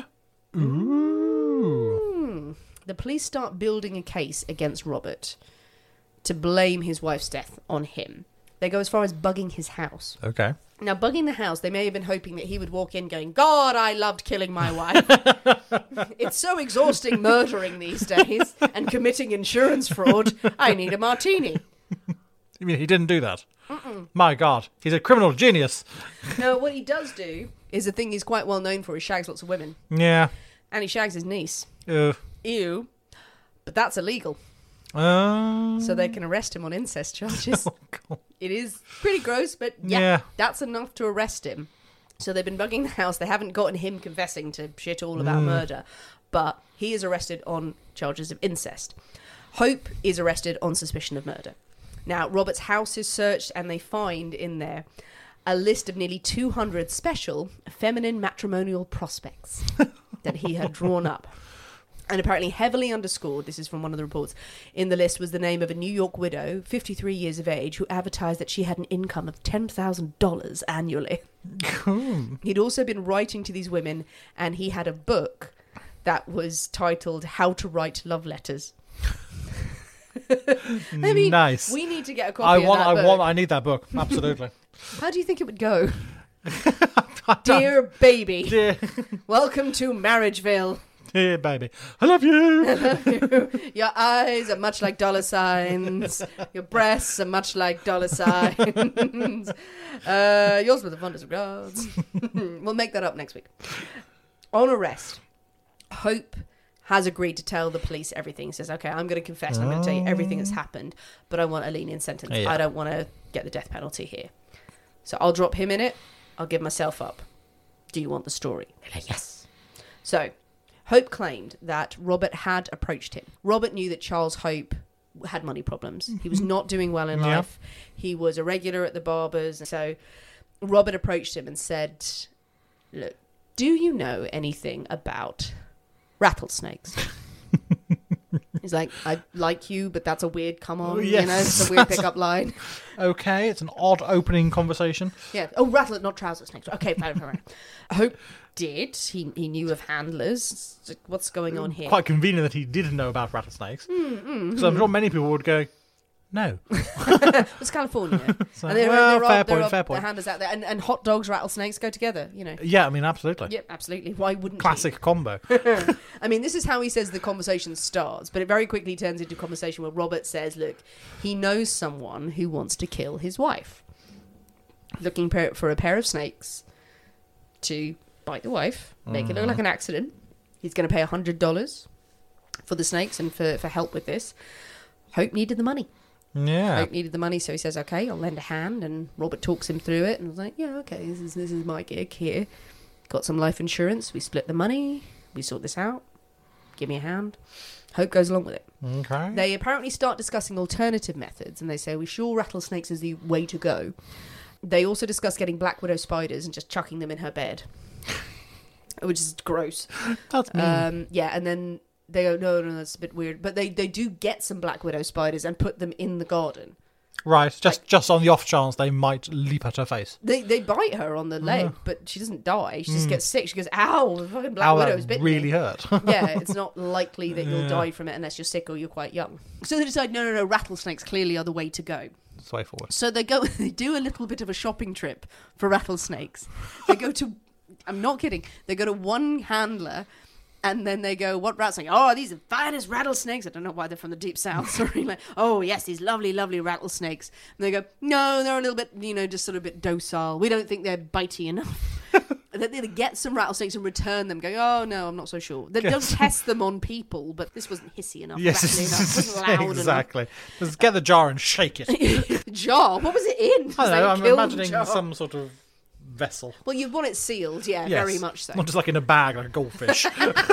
Ooh. Mm. The police start building a case against Robert to blame his wife's death on him. They go as far as bugging his house. Okay. Now, bugging the house, they may have been hoping that he would walk in going, God, I loved killing my wife. It's so exhausting murdering these days and committing insurance fraud. I need a martini. You mean he didn't do that? Mm-mm. My God, he's a criminal genius. No, what he does do is a thing he's quite well known for. He shags lots of women. Yeah. And he shags his niece. Uh, Ew. But that's illegal. uh, So they can arrest him on incest charges. oh, God. It is pretty gross, but yeah, Yeah. that's enough to arrest him. So they've been bugging the house. They haven't gotten him confessing to shit all about murder. But he is arrested on charges of incest. Hope is arrested on suspicion of murder. Now, Robert's house is searched and they find in there a list of nearly two hundred special feminine matrimonial prospects that he had drawn up. And apparently heavily underscored, this is from one of the reports, in the list was the name of a New York widow, fifty-three years of age, who advertised that she had an income of ten thousand dollars annually. He'd also been writing to these women, and he had a book that was titled How to Write Love Letters. I mean, Nice. we need to get a copy I of want. that I book. want. I need that book. Absolutely. How do you think it would go? I don't- Dear baby, dear, welcome to Marriageville. dear baby, I love you. Your eyes are much like dollar signs. Your breasts are much like dollar signs. Uh, yours with the fondest regards. We'll make that up next week. On arrest, Hope has agreed to tell the police everything. He says, okay, I'm going to confess and I'm going to tell you everything that's happened, but I want a lenient sentence. Yeah. I don't want to get the death penalty here. So I'll drop him in it. I'll give myself up. Do you want the story? They're like, yes. So Hope claimed that Robert had approached him. Robert knew that Charles Hope had money problems. He was not doing well in Yeah. life. He was a regular at the barber's. So Robert approached him and said, look, do you know anything about rattlesnakes? He's like, I like you, but that's a weird come on. Yes. You know, it's a weird pickup line. Okay, it's an odd opening conversation. Yeah. Oh, rattle, not trouser snakes. Okay, fine, fine, fine. Hope did. He he knew of handlers. It's like, what's going on here? Quite convenient that he didn't know about rattlesnakes. Because I'm sure many people would go, no. It's California. So, and there, well, there fair are, there point, are fair point. handlers out there. And, and hot dogs, rattlesnakes go together, you know. Yeah, I mean, absolutely. Yep, absolutely. Why wouldn't Classic combo. you? I mean, this is how he says the conversation starts, but it very quickly turns into a conversation where Robert says, look, he knows someone who wants to kill his wife. Looking per- for a pair of snakes to bite the wife, make it look like an accident. He's going to pay one hundred dollars for the snakes and for, for help with this. Hope needed the money. Yeah. Hope needed the money, so he says, okay, I'll lend a hand. And Robert talks him through it and was like, yeah, okay, this is this is my gig here. Got some life insurance. We split the money. We sort this out. Give me a hand. Hope goes along with it. Okay. They apparently start discussing alternative methods, and they say, we sure rattlesnakes is the way to go. They also discuss getting black widow spiders and just chucking them in her bed, which is gross. That's mean. Um, yeah, and then they go, no, no, that's a bit weird. But they, they do get some black widow spiders and put them in the garden. right, just just on the off chance they might leap at her face. They they bite her on the leg, but she doesn't die. She just gets sick. She goes, ow, the fucking black Ow, widow's that bitten really me. hurt. Yeah, it's not likely that you'll die from it unless you're sick or you're quite young. So they decide, no, no, no, rattlesnakes clearly are the way to go. It's way forward. So they go, they do a little bit of a shopping trip for rattlesnakes. They go to, I'm not kidding, they go to one handler and then they go, what rattlesnake? Oh, these are the finest rattlesnakes. I don't know why they're from the deep south. Sorry. Like, oh, yes, these lovely, lovely rattlesnakes. And they go, no, they're a little bit, you know, just sort of a bit docile. We don't think they're bitey enough. And then they get some rattlesnakes and return them, going, oh, no, I'm not so sure. They don't test them on people, but this wasn't hissy enough, Yes, rattly enough, wasn't loud enough. exactly. Just get the jar and shake it. Jar? What was it in? I don't know, I'm Killed imagining jar. some sort of vessel. Well, you'd want it sealed, yeah, Yes. very much so. Not just like in a bag, like a goldfish.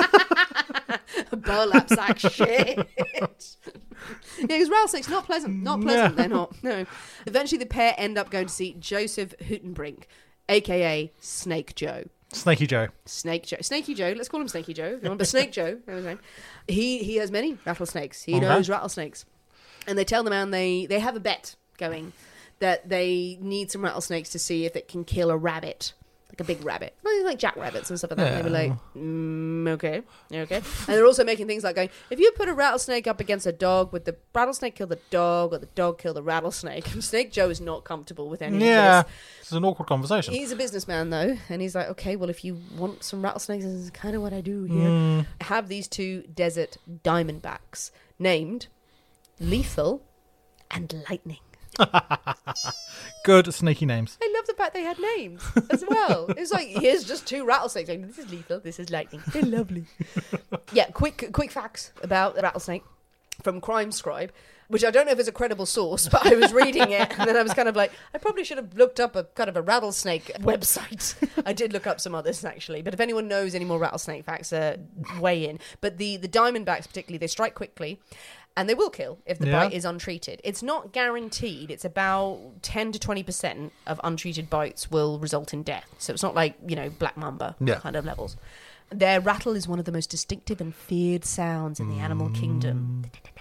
A burlap sack shit. Yeah, because rattlesnakes not pleasant. Not pleasant. No. They're not. No. Eventually, the pair end up going to see Joseph Huttenbrink, aka Snake Joe. Snaky Joe. Snake Joe, Snaky Joe. Let's call him Snaky Joe. If you want. But Snake Joe. that was his name. He he has many rattlesnakes. He Okay. knows rattlesnakes, and they tell the man they they have a bet going that they need some rattlesnakes to see if it can kill a rabbit. Like a big rabbit. Well, like jackrabbits and stuff like that. Yeah. And they were like, mm, okay, okay. And they're also making things like going, if you put a rattlesnake up against a dog, would the rattlesnake kill the dog or the dog kill the rattlesnake? And Snake Joe is not comfortable with any Yeah. of this. This is an awkward conversation. He's a businessman, though. And he's like, okay, well, if you want some rattlesnakes, this is kind of what I do here. Mm. I have these two desert diamondbacks named Lethal and Lightning. Good snaky names. I love the fact they had names as well. It was like, here's just two rattlesnakes. Like, this is Lethal, this is Lightning. They're lovely. Yeah, quick quick facts about the rattlesnake from Crime Scribe, which I don't know if it's a credible source, but I was reading it and then I was kind of like, I probably should have looked up a kind of a rattlesnake website. I did look up some others actually, but if anyone knows any more rattlesnake facts, uh, weigh in. But the, the diamondbacks particularly, they strike quickly. And they will kill if the Yeah. bite is untreated. It's not guaranteed. It's about ten to twenty percent of untreated bites will result in death. So it's not like, you know, Black Mamba Yeah. kind of levels. Their rattle is one of the most distinctive and feared sounds in the animal kingdom.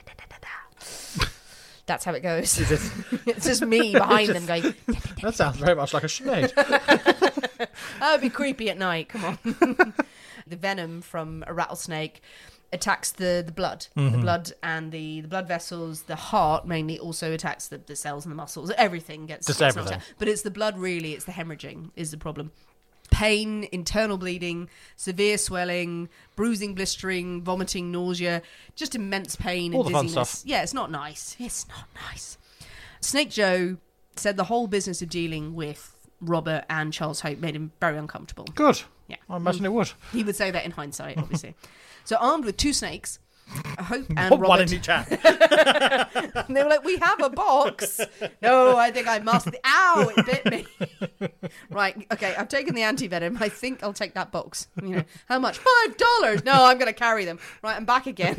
That's how it goes. It's just me behind them going, That sounds very much like a Sinead. that would be creepy at night. Come on. The venom from a rattlesnake attacks the, the blood. Mm-hmm. The blood and the, the blood vessels. The heart mainly also attacks the, the cells and the muscles. Everything gets, Just gets everything. knocked out. But it's the blood really. It's the hemorrhaging is the problem. Pain, internal bleeding, severe swelling, bruising, blistering, vomiting, nausea, just immense pain All and the fun dizziness. stuff. Yeah, it's not nice. It's not nice. Snake Joe said the whole business of dealing with Robert and Charles Hope made him very uncomfortable. Good. Yeah. I imagine it would. He would say that in hindsight, obviously. So armed with two snakes, Hope and Put Robert... one in each hand. And they were like, we have a box. No, I think I must... Ow, it bit me. Right, okay, I've taken the anti-venom. I think I'll take that box. You know, how much? Five dollars. No, I'm going to carry them. Right, I'm back again.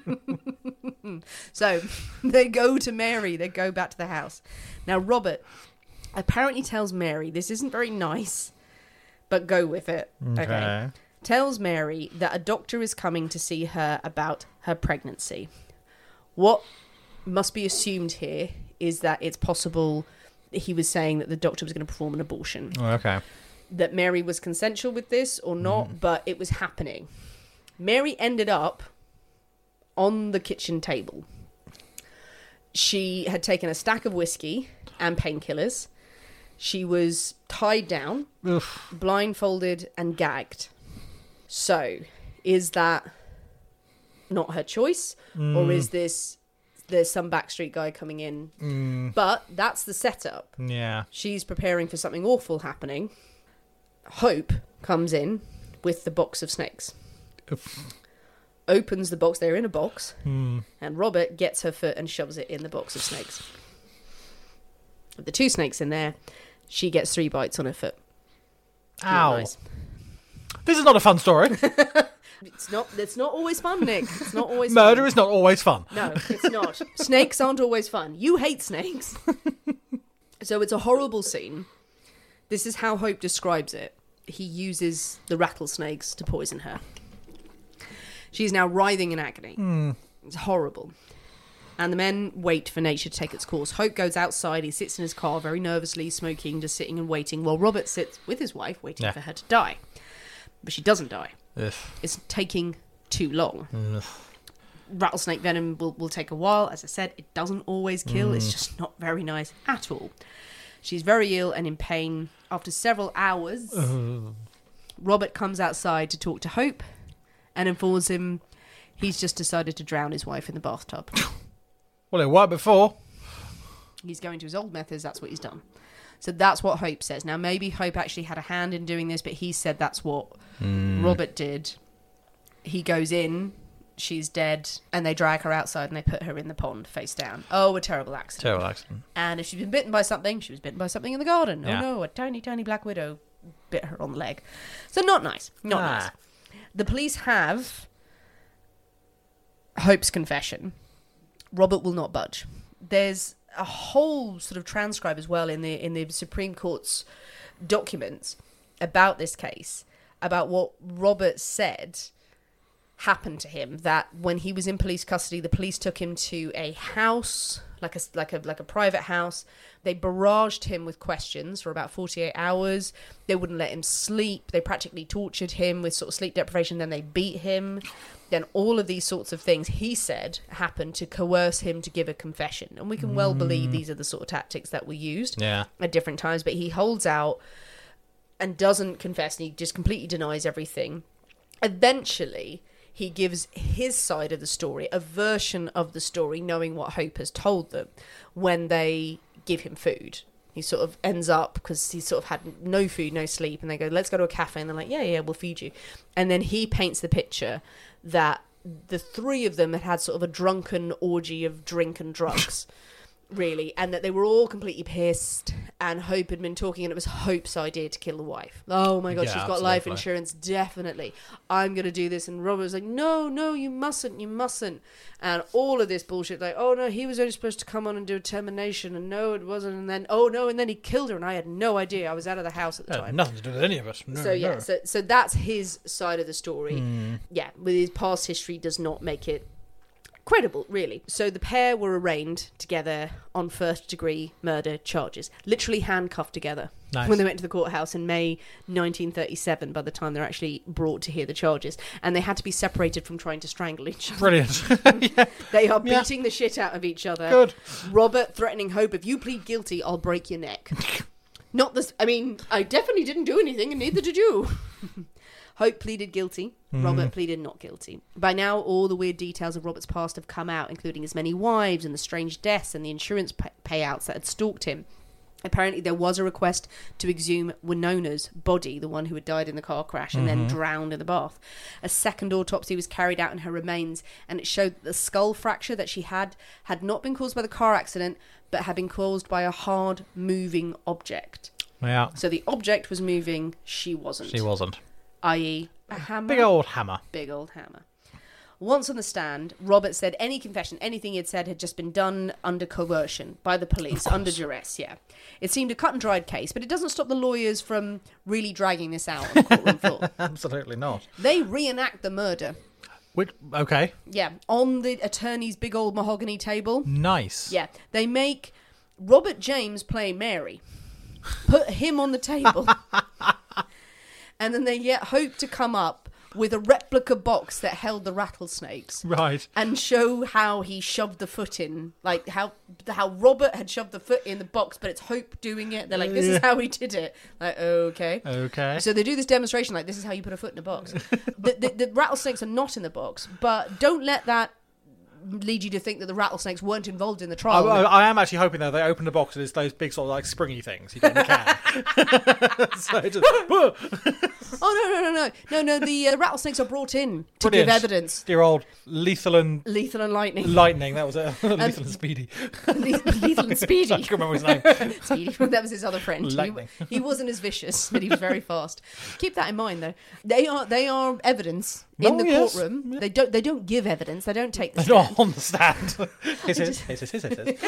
So they go to Mary. They go back to the house. Now, Robert apparently tells Mary, this isn't very nice, but go with it. Okay. Okay. Tells Mary that a doctor is coming to see her about her pregnancy. What must be assumed here is that it's possible he was saying that the doctor was going to perform an abortion. Oh, okay. That Mary was consensual with this or not, mm. but it was happening. Mary ended up on the kitchen table. She had taken a stack of whiskey and painkillers. She was tied down, Oof. blindfolded and gagged. So, is that not her choice? Mm. Or is this, there's some backstreet guy coming in? Mm. But that's the setup. Yeah. She's preparing for something awful happening. Hope comes in with the box of snakes. Oof. Opens the box, they're in a box, Mm. and Robert gets her foot and shoves it in the box of snakes. With the two snakes in there, she gets three bites on her foot. Ow. Not nice. This is not a fun story. It's not. It's not always fun, Nick. It's not always Murder fun. is not always fun. No, it's not. Snakes aren't always fun. You hate snakes. So it's a horrible scene. This is how Hope describes it. He uses the rattlesnakes to poison her. She's now writhing in agony. Mm. It's horrible. And the men wait for nature to take its course. Hope goes outside. He sits in his car very nervously, smoking, just sitting and waiting, while Robert sits with his wife, waiting Yeah. for her to die. But she doesn't die. Ugh. It's taking too long. Ugh. Rattlesnake venom will, will take a while. As I said, it doesn't always kill. Mm. It's just not very nice at all. She's very ill and in pain. After several hours, Ugh. Robert comes outside to talk to Hope and informs him he's just decided to drown his wife in the bathtub. Well, it worked before. He's going to his old methods. That's what he's done. So that's what Hope says. Now, maybe Hope actually had a hand in doing this, but he said that's what Mm. Robert did. He goes in, she's dead, and they drag her outside and they put her in the pond face down. Oh, a terrible accident. Terrible accident. And if she'd been bitten by something, she was bitten by something in the garden. Yeah. Oh no, a tiny, tiny black widow bit her on the leg. So not nice. Not Nah. nice. The police have Hope's confession. Robert will not budge. There's a whole sort of transcribe as well in the in the Supreme Court's documents about this case, about what Robert said happened to him. That when he was in police custody, the police took him to a house, like a like a like a private house. They barraged him with questions for about forty-eight hours. They wouldn't let him sleep. They practically tortured him with sort of sleep deprivation. Then they beat him. Then all of these sorts of things, he said, happened to coerce him to give a confession. And we can well Mm. believe these are the sort of tactics that were used Yeah. at different times. But he holds out and doesn't confess, and he just completely denies everything. Eventually, he gives his side of the story, a version of the story, knowing what Hope has told them, when they give him food. He sort of ends up, because he sort of had no food, no sleep, and they go, let's go to a cafe, and they're like, yeah, yeah, we'll feed you. And then he paints the picture that the three of them had had sort of a drunken orgy of drink and drugs. Really, and that they were all completely pissed, and Hope had been talking, and it was Hope's idea to kill the wife. Oh my god, Yeah, she's got life absolutely. insurance, definitely. I'm gonna do this, and Robert was like, no, no, you mustn't, you mustn't. And all of this bullshit, like, oh no, he was only supposed to come on and do a termination, and no, it wasn't, and then, oh no, and then he killed her, and I had no idea. I was out of the house at the Had time. nothing to do with any of it. No, so yeah, no. so so that's his side of the story. Hmm. Yeah, with his past history does not make it credible, really. So the pair were arraigned together on first degree murder charges, literally handcuffed together. Nice. When they went to the courthouse in May nineteen thirty-seven, by the time they're actually brought to hear the charges, and they had to be separated from trying to strangle each other. Brilliant. Yeah. They are Yeah. beating the shit out of each other. Good. Robert threatening Hope, if you plead guilty, I'll break your neck. Not this. I mean, I definitely didn't do anything, and neither did you. Hope pleaded guilty. Robert pleaded not guilty. By now, all the weird details of Robert's past have come out, including his many wives and the strange deaths and the insurance pay- payouts that had stalked him. Apparently, there was a request to exhume Winona's body, the one who had died in the car crash and then drowned in the bath. A second autopsy was carried out on her remains, and it showed that the skull fracture that she had had not been caused by the car accident, but had been caused by a hard, moving object. Yeah. So the object was moving, she wasn't. She wasn't. that is a hammer. Big old hammer. Big old hammer. Once on the stand, Robert said any confession, anything he had said had just been done under coercion by the police, under duress, yeah. It seemed a cut and dried case, but it doesn't stop the lawyers from really dragging this out on the courtroom floor. Absolutely not. They reenact the murder. Which, okay. Yeah, on the attorney's big old mahogany table. Nice. Yeah, they make Robert James play Mary. Put him on the table. And then they get Hope to come up with a replica box that held the rattlesnakes. Right. And show how he shoved the foot in. Like, how how Robert had shoved the foot in the box, but it's Hope doing it. They're like, this is how he did it. Like, okay. Okay. So they do this demonstration, like, this is how you put a foot in a box. the, the, the rattlesnakes are not in the box, but don't let that lead you to think that the rattlesnakes weren't involved in the I, trial. I, I am actually hoping though they open the box and it's those big sort of like springy things you do in the can. So it just, Oh no no no no no no! The uh, rattlesnakes are brought in to Brilliant. give evidence. Dear old lethal and Lethal and lightning. lightning. That was it. Lethal and speedy. Lethal and Speedy. I can't remember his name. Speedy. That was his other friend. He, Lightning. he wasn't as vicious, but he was very fast. Keep that in mind, though. They are they are evidence in Oh, the yes. courtroom. They don't they don't give evidence. They don't take the They're stand. not on the stand. Hiss, hiss, hiss, hiss, hiss, hiss,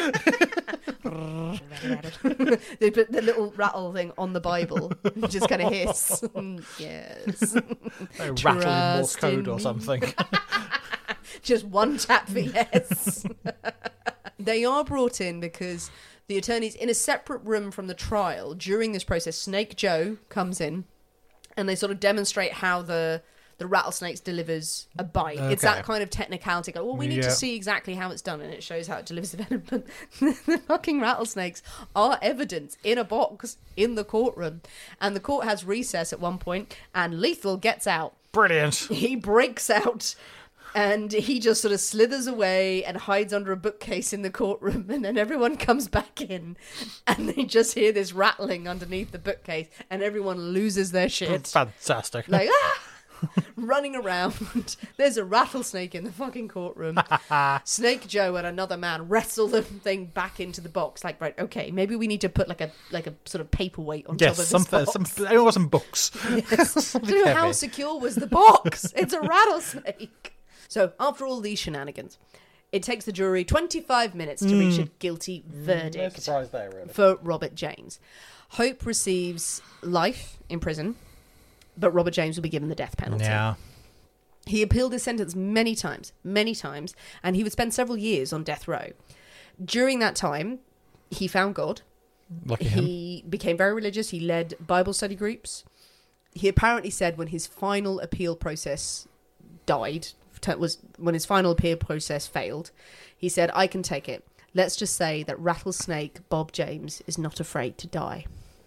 hiss. They put the little rattle thing on the Bible, just kind of hiss. Yes. They rattle in Morse Trust code in or me. something. Just one tap for yes. They are brought in because the attorneys, in a separate room from the trial, during this process, Snake Joe comes in and they sort of demonstrate how the the rattlesnakes delivers a bite. It's Okay. that kind of technicality. Go, well, we need Yeah. to see exactly how it's done, and it shows how it delivers the venom. But the fucking rattlesnakes are evidence in a box in the courtroom. And the court has recess at one point, and Lethal gets out. Brilliant. He breaks out and he just sort of slithers away and hides under a bookcase in the courtroom, and then everyone comes back in and they just hear this rattling underneath the bookcase and everyone loses their shit. Fantastic. Like, ah! Running around. There's a rattlesnake in the fucking courtroom. Snake Joe and another man wrestle the thing back into the box. Like, right, okay, maybe we need to put like a like a sort of paperweight on Yes, top of some, this box. some, anyone got some books. Yes. Something Dude, how heavy. secure was the box? It's a rattlesnake. So, after all these shenanigans, it takes the jury twenty-five minutes to reach a guilty No verdict surprise there, really. for Robert James. Hope receives life in prison, but Robert James will be given the death penalty. Yeah. He appealed his sentence many times, many times, and he would spend several years on death row. During that time, he found God. Lucky him. He became very religious. He led Bible study groups. He apparently said when his final appeal process died, was when his final appeal process failed, he said, I can take it. Let's just say that Rattlesnake Bob James is not afraid to die.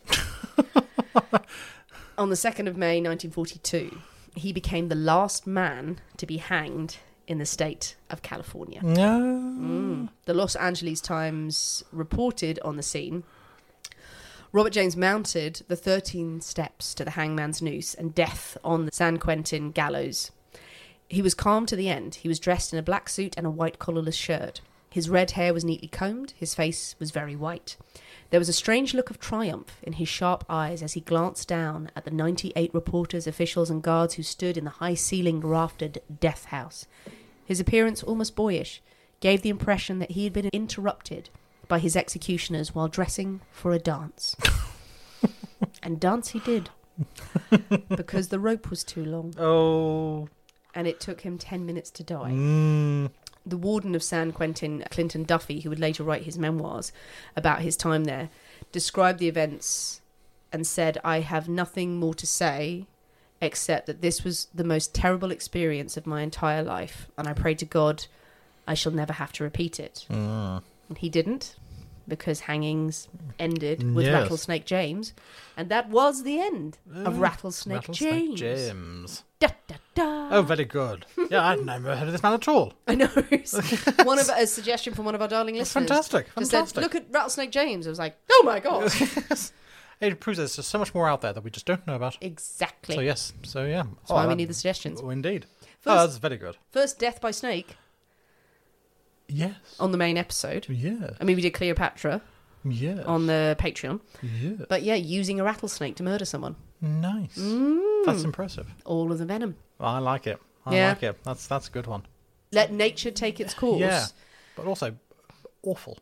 On the second of May nineteen forty-two, he became the last man to be hanged in the state of California. No. Mm. The Los Angeles Times reported on the scene. Robert James mounted the thirteen steps to the hangman's noose and death on the San Quentin gallows. He was calm to the end. He was dressed in a black suit and a white collarless shirt. His red hair was neatly combed. His face was very white. There was a strange look of triumph in his sharp eyes as he glanced down at the ninety-eight reporters, officials and guards who stood in the high-ceilinged, raftered death house. His appearance, almost boyish, gave the impression that he had been interrupted by his executioners while dressing for a dance. And dance he did, because the rope was too long. Oh. And it took him ten minutes to die. Mm. The warden of San Quentin, Clinton Duffy, who would later write his memoirs about his time there, described the events and said, I have nothing more to say except that this was the most terrible experience of my entire life, and I pray to God I shall never have to repeat it. Mm. And he didn't, because hangings ended with Yes. Rattlesnake James, and that was the end of Uh, Rattlesnake, Rattlesnake James. James. Da, da, da. Oh, very good. Yeah, I'd never heard of this man at all. I know. It's one of a suggestion from one of our darling That's listeners. fantastic. Just Fantastic. said, look at Rattlesnake James. I was like, oh my god. It proves there's just so much more out there that we just don't know about. Exactly. So yes, so yeah. That's why we need the suggestions. Oh, indeed. First- oh, that's very good. First death by snake Yes. on the main episode. Yeah. I mean, we did Cleopatra Yeah. on the Patreon. Yeah. But yeah, using a rattlesnake to murder someone. Nice. Mm. That's impressive. All of the venom. I like it. I Yeah. like it. That's that's a good one. Let nature take its course. Yeah. But also awful.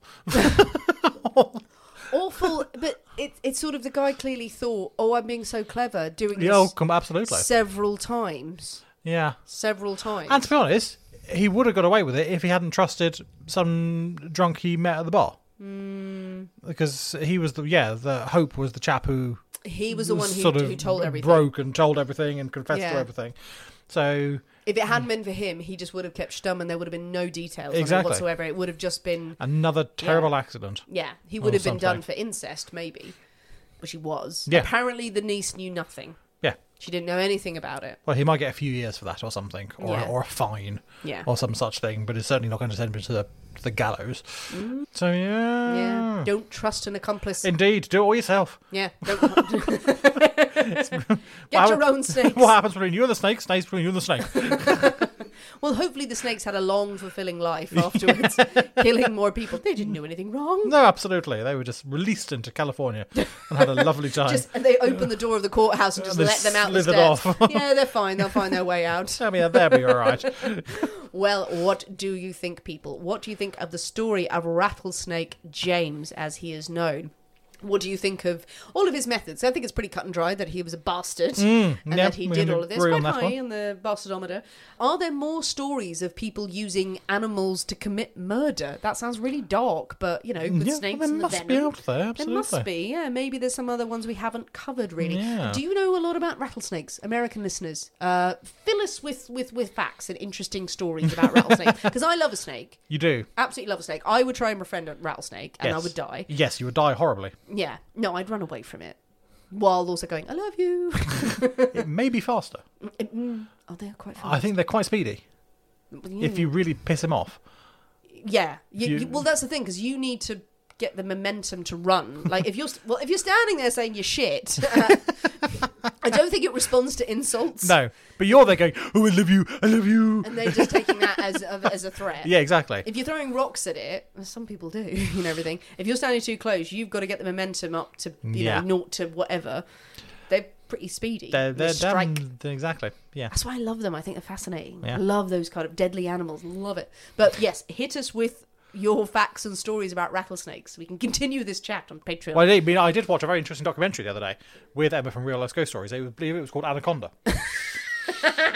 Awful, but it, it's sort of the guy clearly thought, oh, I'm being so clever doing this Yeah, oh, come absolutely. several times. Yeah. Several times. And to be honest, he would have got away with it if he hadn't trusted some drunk he met at the bar. Mm. Because he was the yeah, the Hope was the chap who He was the one who, sort of who told everything. broke and told everything and confessed Yeah. to everything. So If it hadn't been for him, he just would have kept stum and there would have been no details Exactly. on it whatsoever. It would have just been, another terrible accident. yeah, he would Or have been done something. for incest, maybe, which he was. Yeah. Apparently the niece knew nothing. Yeah. She didn't know anything about it. Well, he might get a few years for that or something, or Yeah. or a fine, Yeah. or some such thing. But it's certainly not going to send him to the to the gallows. So yeah, Yeah. Don't trust an accomplice. indeed, do it all yourself. yeah. Don't. Get your own snakes. What happens between you and the snake stays between you and the snake. Well, hopefully the snakes had a long, fulfilling life afterwards, killing more people. They didn't do anything wrong. No, absolutely. They were just released into California and had a lovely time. Just and they opened the door of the courthouse and just And they let them out the slithered steps. off. Yeah, they're fine. They'll find their way out. I mean, they'll be all right. Well, what do you think, people? What do you think of the story of Rattlesnake James, as he is known? What do you think of all of his methods? I think it's pretty cut and dry that he was a bastard and yeah, that he we did can all of this. agree Quite on that high one. in the bastardometer. Are there more stories of people using animals to commit murder? That sounds really dark, but, you know, with Yeah, snakes there and the must venom. be out there, There absolutely. must be, yeah. Maybe there's some other ones we haven't covered, really. Yeah. Do you know a lot about rattlesnakes, American listeners? Uh, fill us with, with, with facts and interesting stories about rattlesnakes. Because I love a snake. You do. Absolutely love a snake. I would try and befriend a rattlesnake, and Yes. I would die. Yes, you would die horribly. Yeah. No, I'd run away from it. While also going, I love you. It may be faster. Mm. Oh, they're quite fast. I think they're quite speedy. If you really piss him off. Yeah. You, You- you, well, that's the thing, because you need to get the momentum to run. Like, if you're well, if you're standing there saying you're shit, uh, I don't think it responds to insults. No, but you're there going, oh, I love you, I love you. And they're just taking that as a, as a threat. Yeah, exactly. If you're throwing rocks at it, as some people do, and everything, if you're standing too close, you've got to get the momentum up to, you Yeah. know, naught to whatever. They're pretty speedy. They're, They they're strike. damn, exactly, yeah. That's why I love them. I think they're fascinating. Yeah. I love those kind of deadly animals. Love it. But yes, hit us with your facts and stories about rattlesnakes. We can continue this chat on Patreon. Well, I did, I mean, I did watch a very interesting documentary the other day with Emma from Real Life Ghost Stories. I believe it was called Anaconda.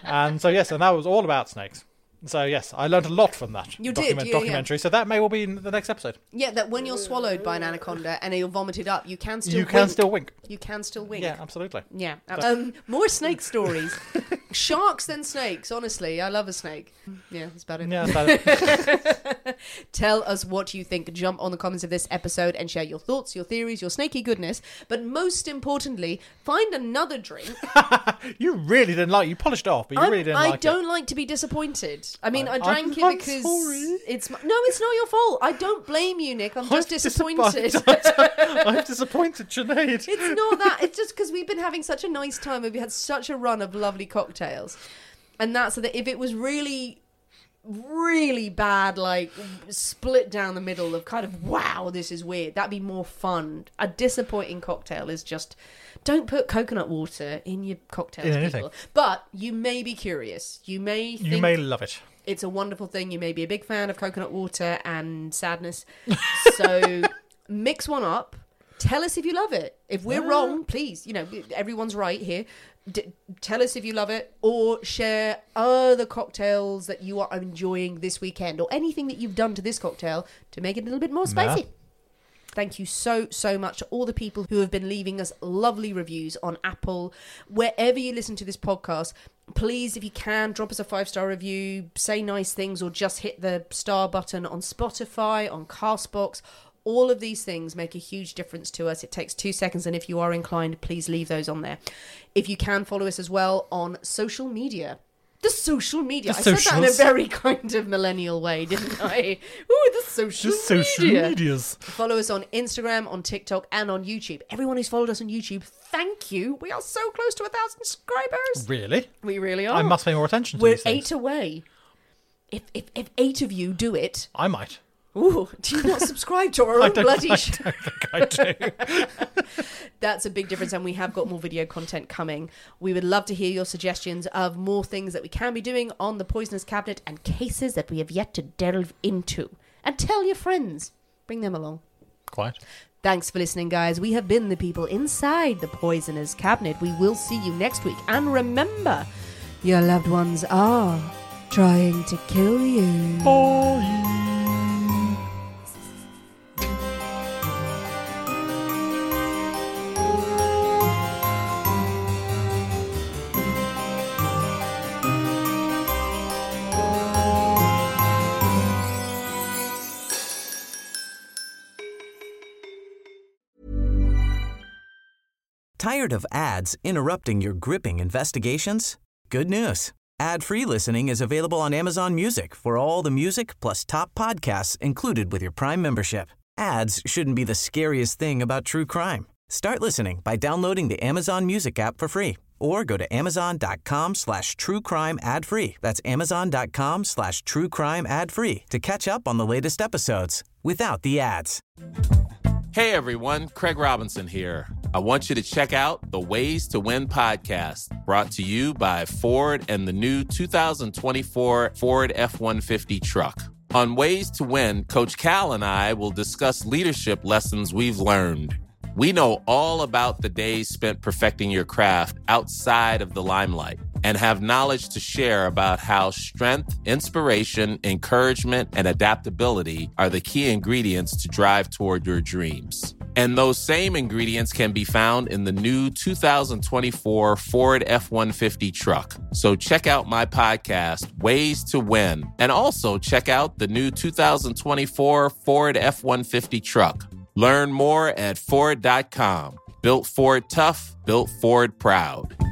And so, yes, and that was all about snakes. So, yes, I learned a lot from that You document- did, yeah, documentary. yeah. So that may well be in the next episode. Yeah, that when you're swallowed by an anaconda and you're vomited up, you can still You wink. can still wink. You can still wink. Yeah, absolutely. Yeah. Um, more snake stories. Sharks than snakes, honestly. I love a snake. Yeah, that's about it. Yeah, that's about it. Tell us what you think. Jump on the comments of this episode and share your thoughts, your theories, your snaky goodness. But most importantly, find another drink. You really didn't like it. You polished it off, but you I'm- really didn't I like don't it. like to be disappointed. I mean, I, I- drank I'm- it because I'm sorry. it's my, no, it's not your fault. I don't blame you, Nick. I'm just I'm disappointed. disappointed. I'm disappointed, Sinead. It's not that. It's just because we've been having such a nice time. We've had such a run of lovely cocktails. And that's so that if it was really, really bad, like split down the middle of kind of, wow, this is weird, that'd be more fun. A disappointing cocktail is just, don't put coconut water in your cocktails, In anything. people. But you may be curious. You may think You may love it. it's a wonderful thing. You may be a big fan of coconut water and sadness. So mix one up. Tell us if you love it. If we're wrong, please, you know, everyone's right here. D- tell us if you love it, or share other cocktails that you are enjoying this weekend, or anything that you've done to this cocktail to make it a little bit more spicy. Yeah. Thank you so, so much to all the people who have been leaving us lovely reviews on Apple. Wherever you listen to this podcast, please, if you can, drop us a five-star review, say nice things, or just hit the star button on Spotify, on Castbox. All of these things make a huge difference to us. It takes two seconds, and if you are inclined, please leave those on there. If you can, follow us as well on social media. The social media. The I said that in a socials. very kind of millennial way, didn't I? Ooh, the social The social media. medias. Follow us on Instagram, on TikTok, and on YouTube. Everyone who's followed us on YouTube, thank you. We are so close to a thousand subscribers. Really? We really are. I must pay more attention to We're these things. eight away. If, if if eight of you do it, I might. ooh, do you not subscribe to our I own don't, bloody I sh- don't think I do. That's a big difference, and we have got more video content coming. We would love to hear your suggestions of more things that we can be doing on the Poisonous Cabinet and cases that we have yet to delve into. And tell your friends. Bring them along. Quite. Thanks for listening, guys. We have been the people inside the Poisoner's Cabinet. We will see you next week. And remember, your loved ones are trying to kill you. Bye. Tired of ads interrupting your gripping investigations? Good news. Ad-free listening is available on Amazon Music for all the music plus top podcasts included with your Prime membership. Ads shouldn't be the scariest thing about true crime. Start listening by downloading the Amazon Music app for free or go to amazon.com slash true crime ad free. That's amazon.com slash true crime ad free to catch up on the latest episodes without the ads. Hey everyone, Craig Robinson here. I want you to check out the Ways to Win podcast, brought to you by Ford and the new two thousand twenty-four Ford F one fifty truck. On Ways to Win, Coach Cal and I will discuss leadership lessons we've learned. We know all about the days spent perfecting your craft outside of the limelight and have knowledge to share about how strength, inspiration, encouragement, and adaptability are the key ingredients to drive toward your dreams. And those same ingredients can be found in the new two thousand twenty-four Ford F one fifty truck. So check out my podcast, Ways to Win, and also check out the new two thousand twenty-four Ford F one fifty truck. Learn more at Ford dot com. Built Ford tough, built Ford proud.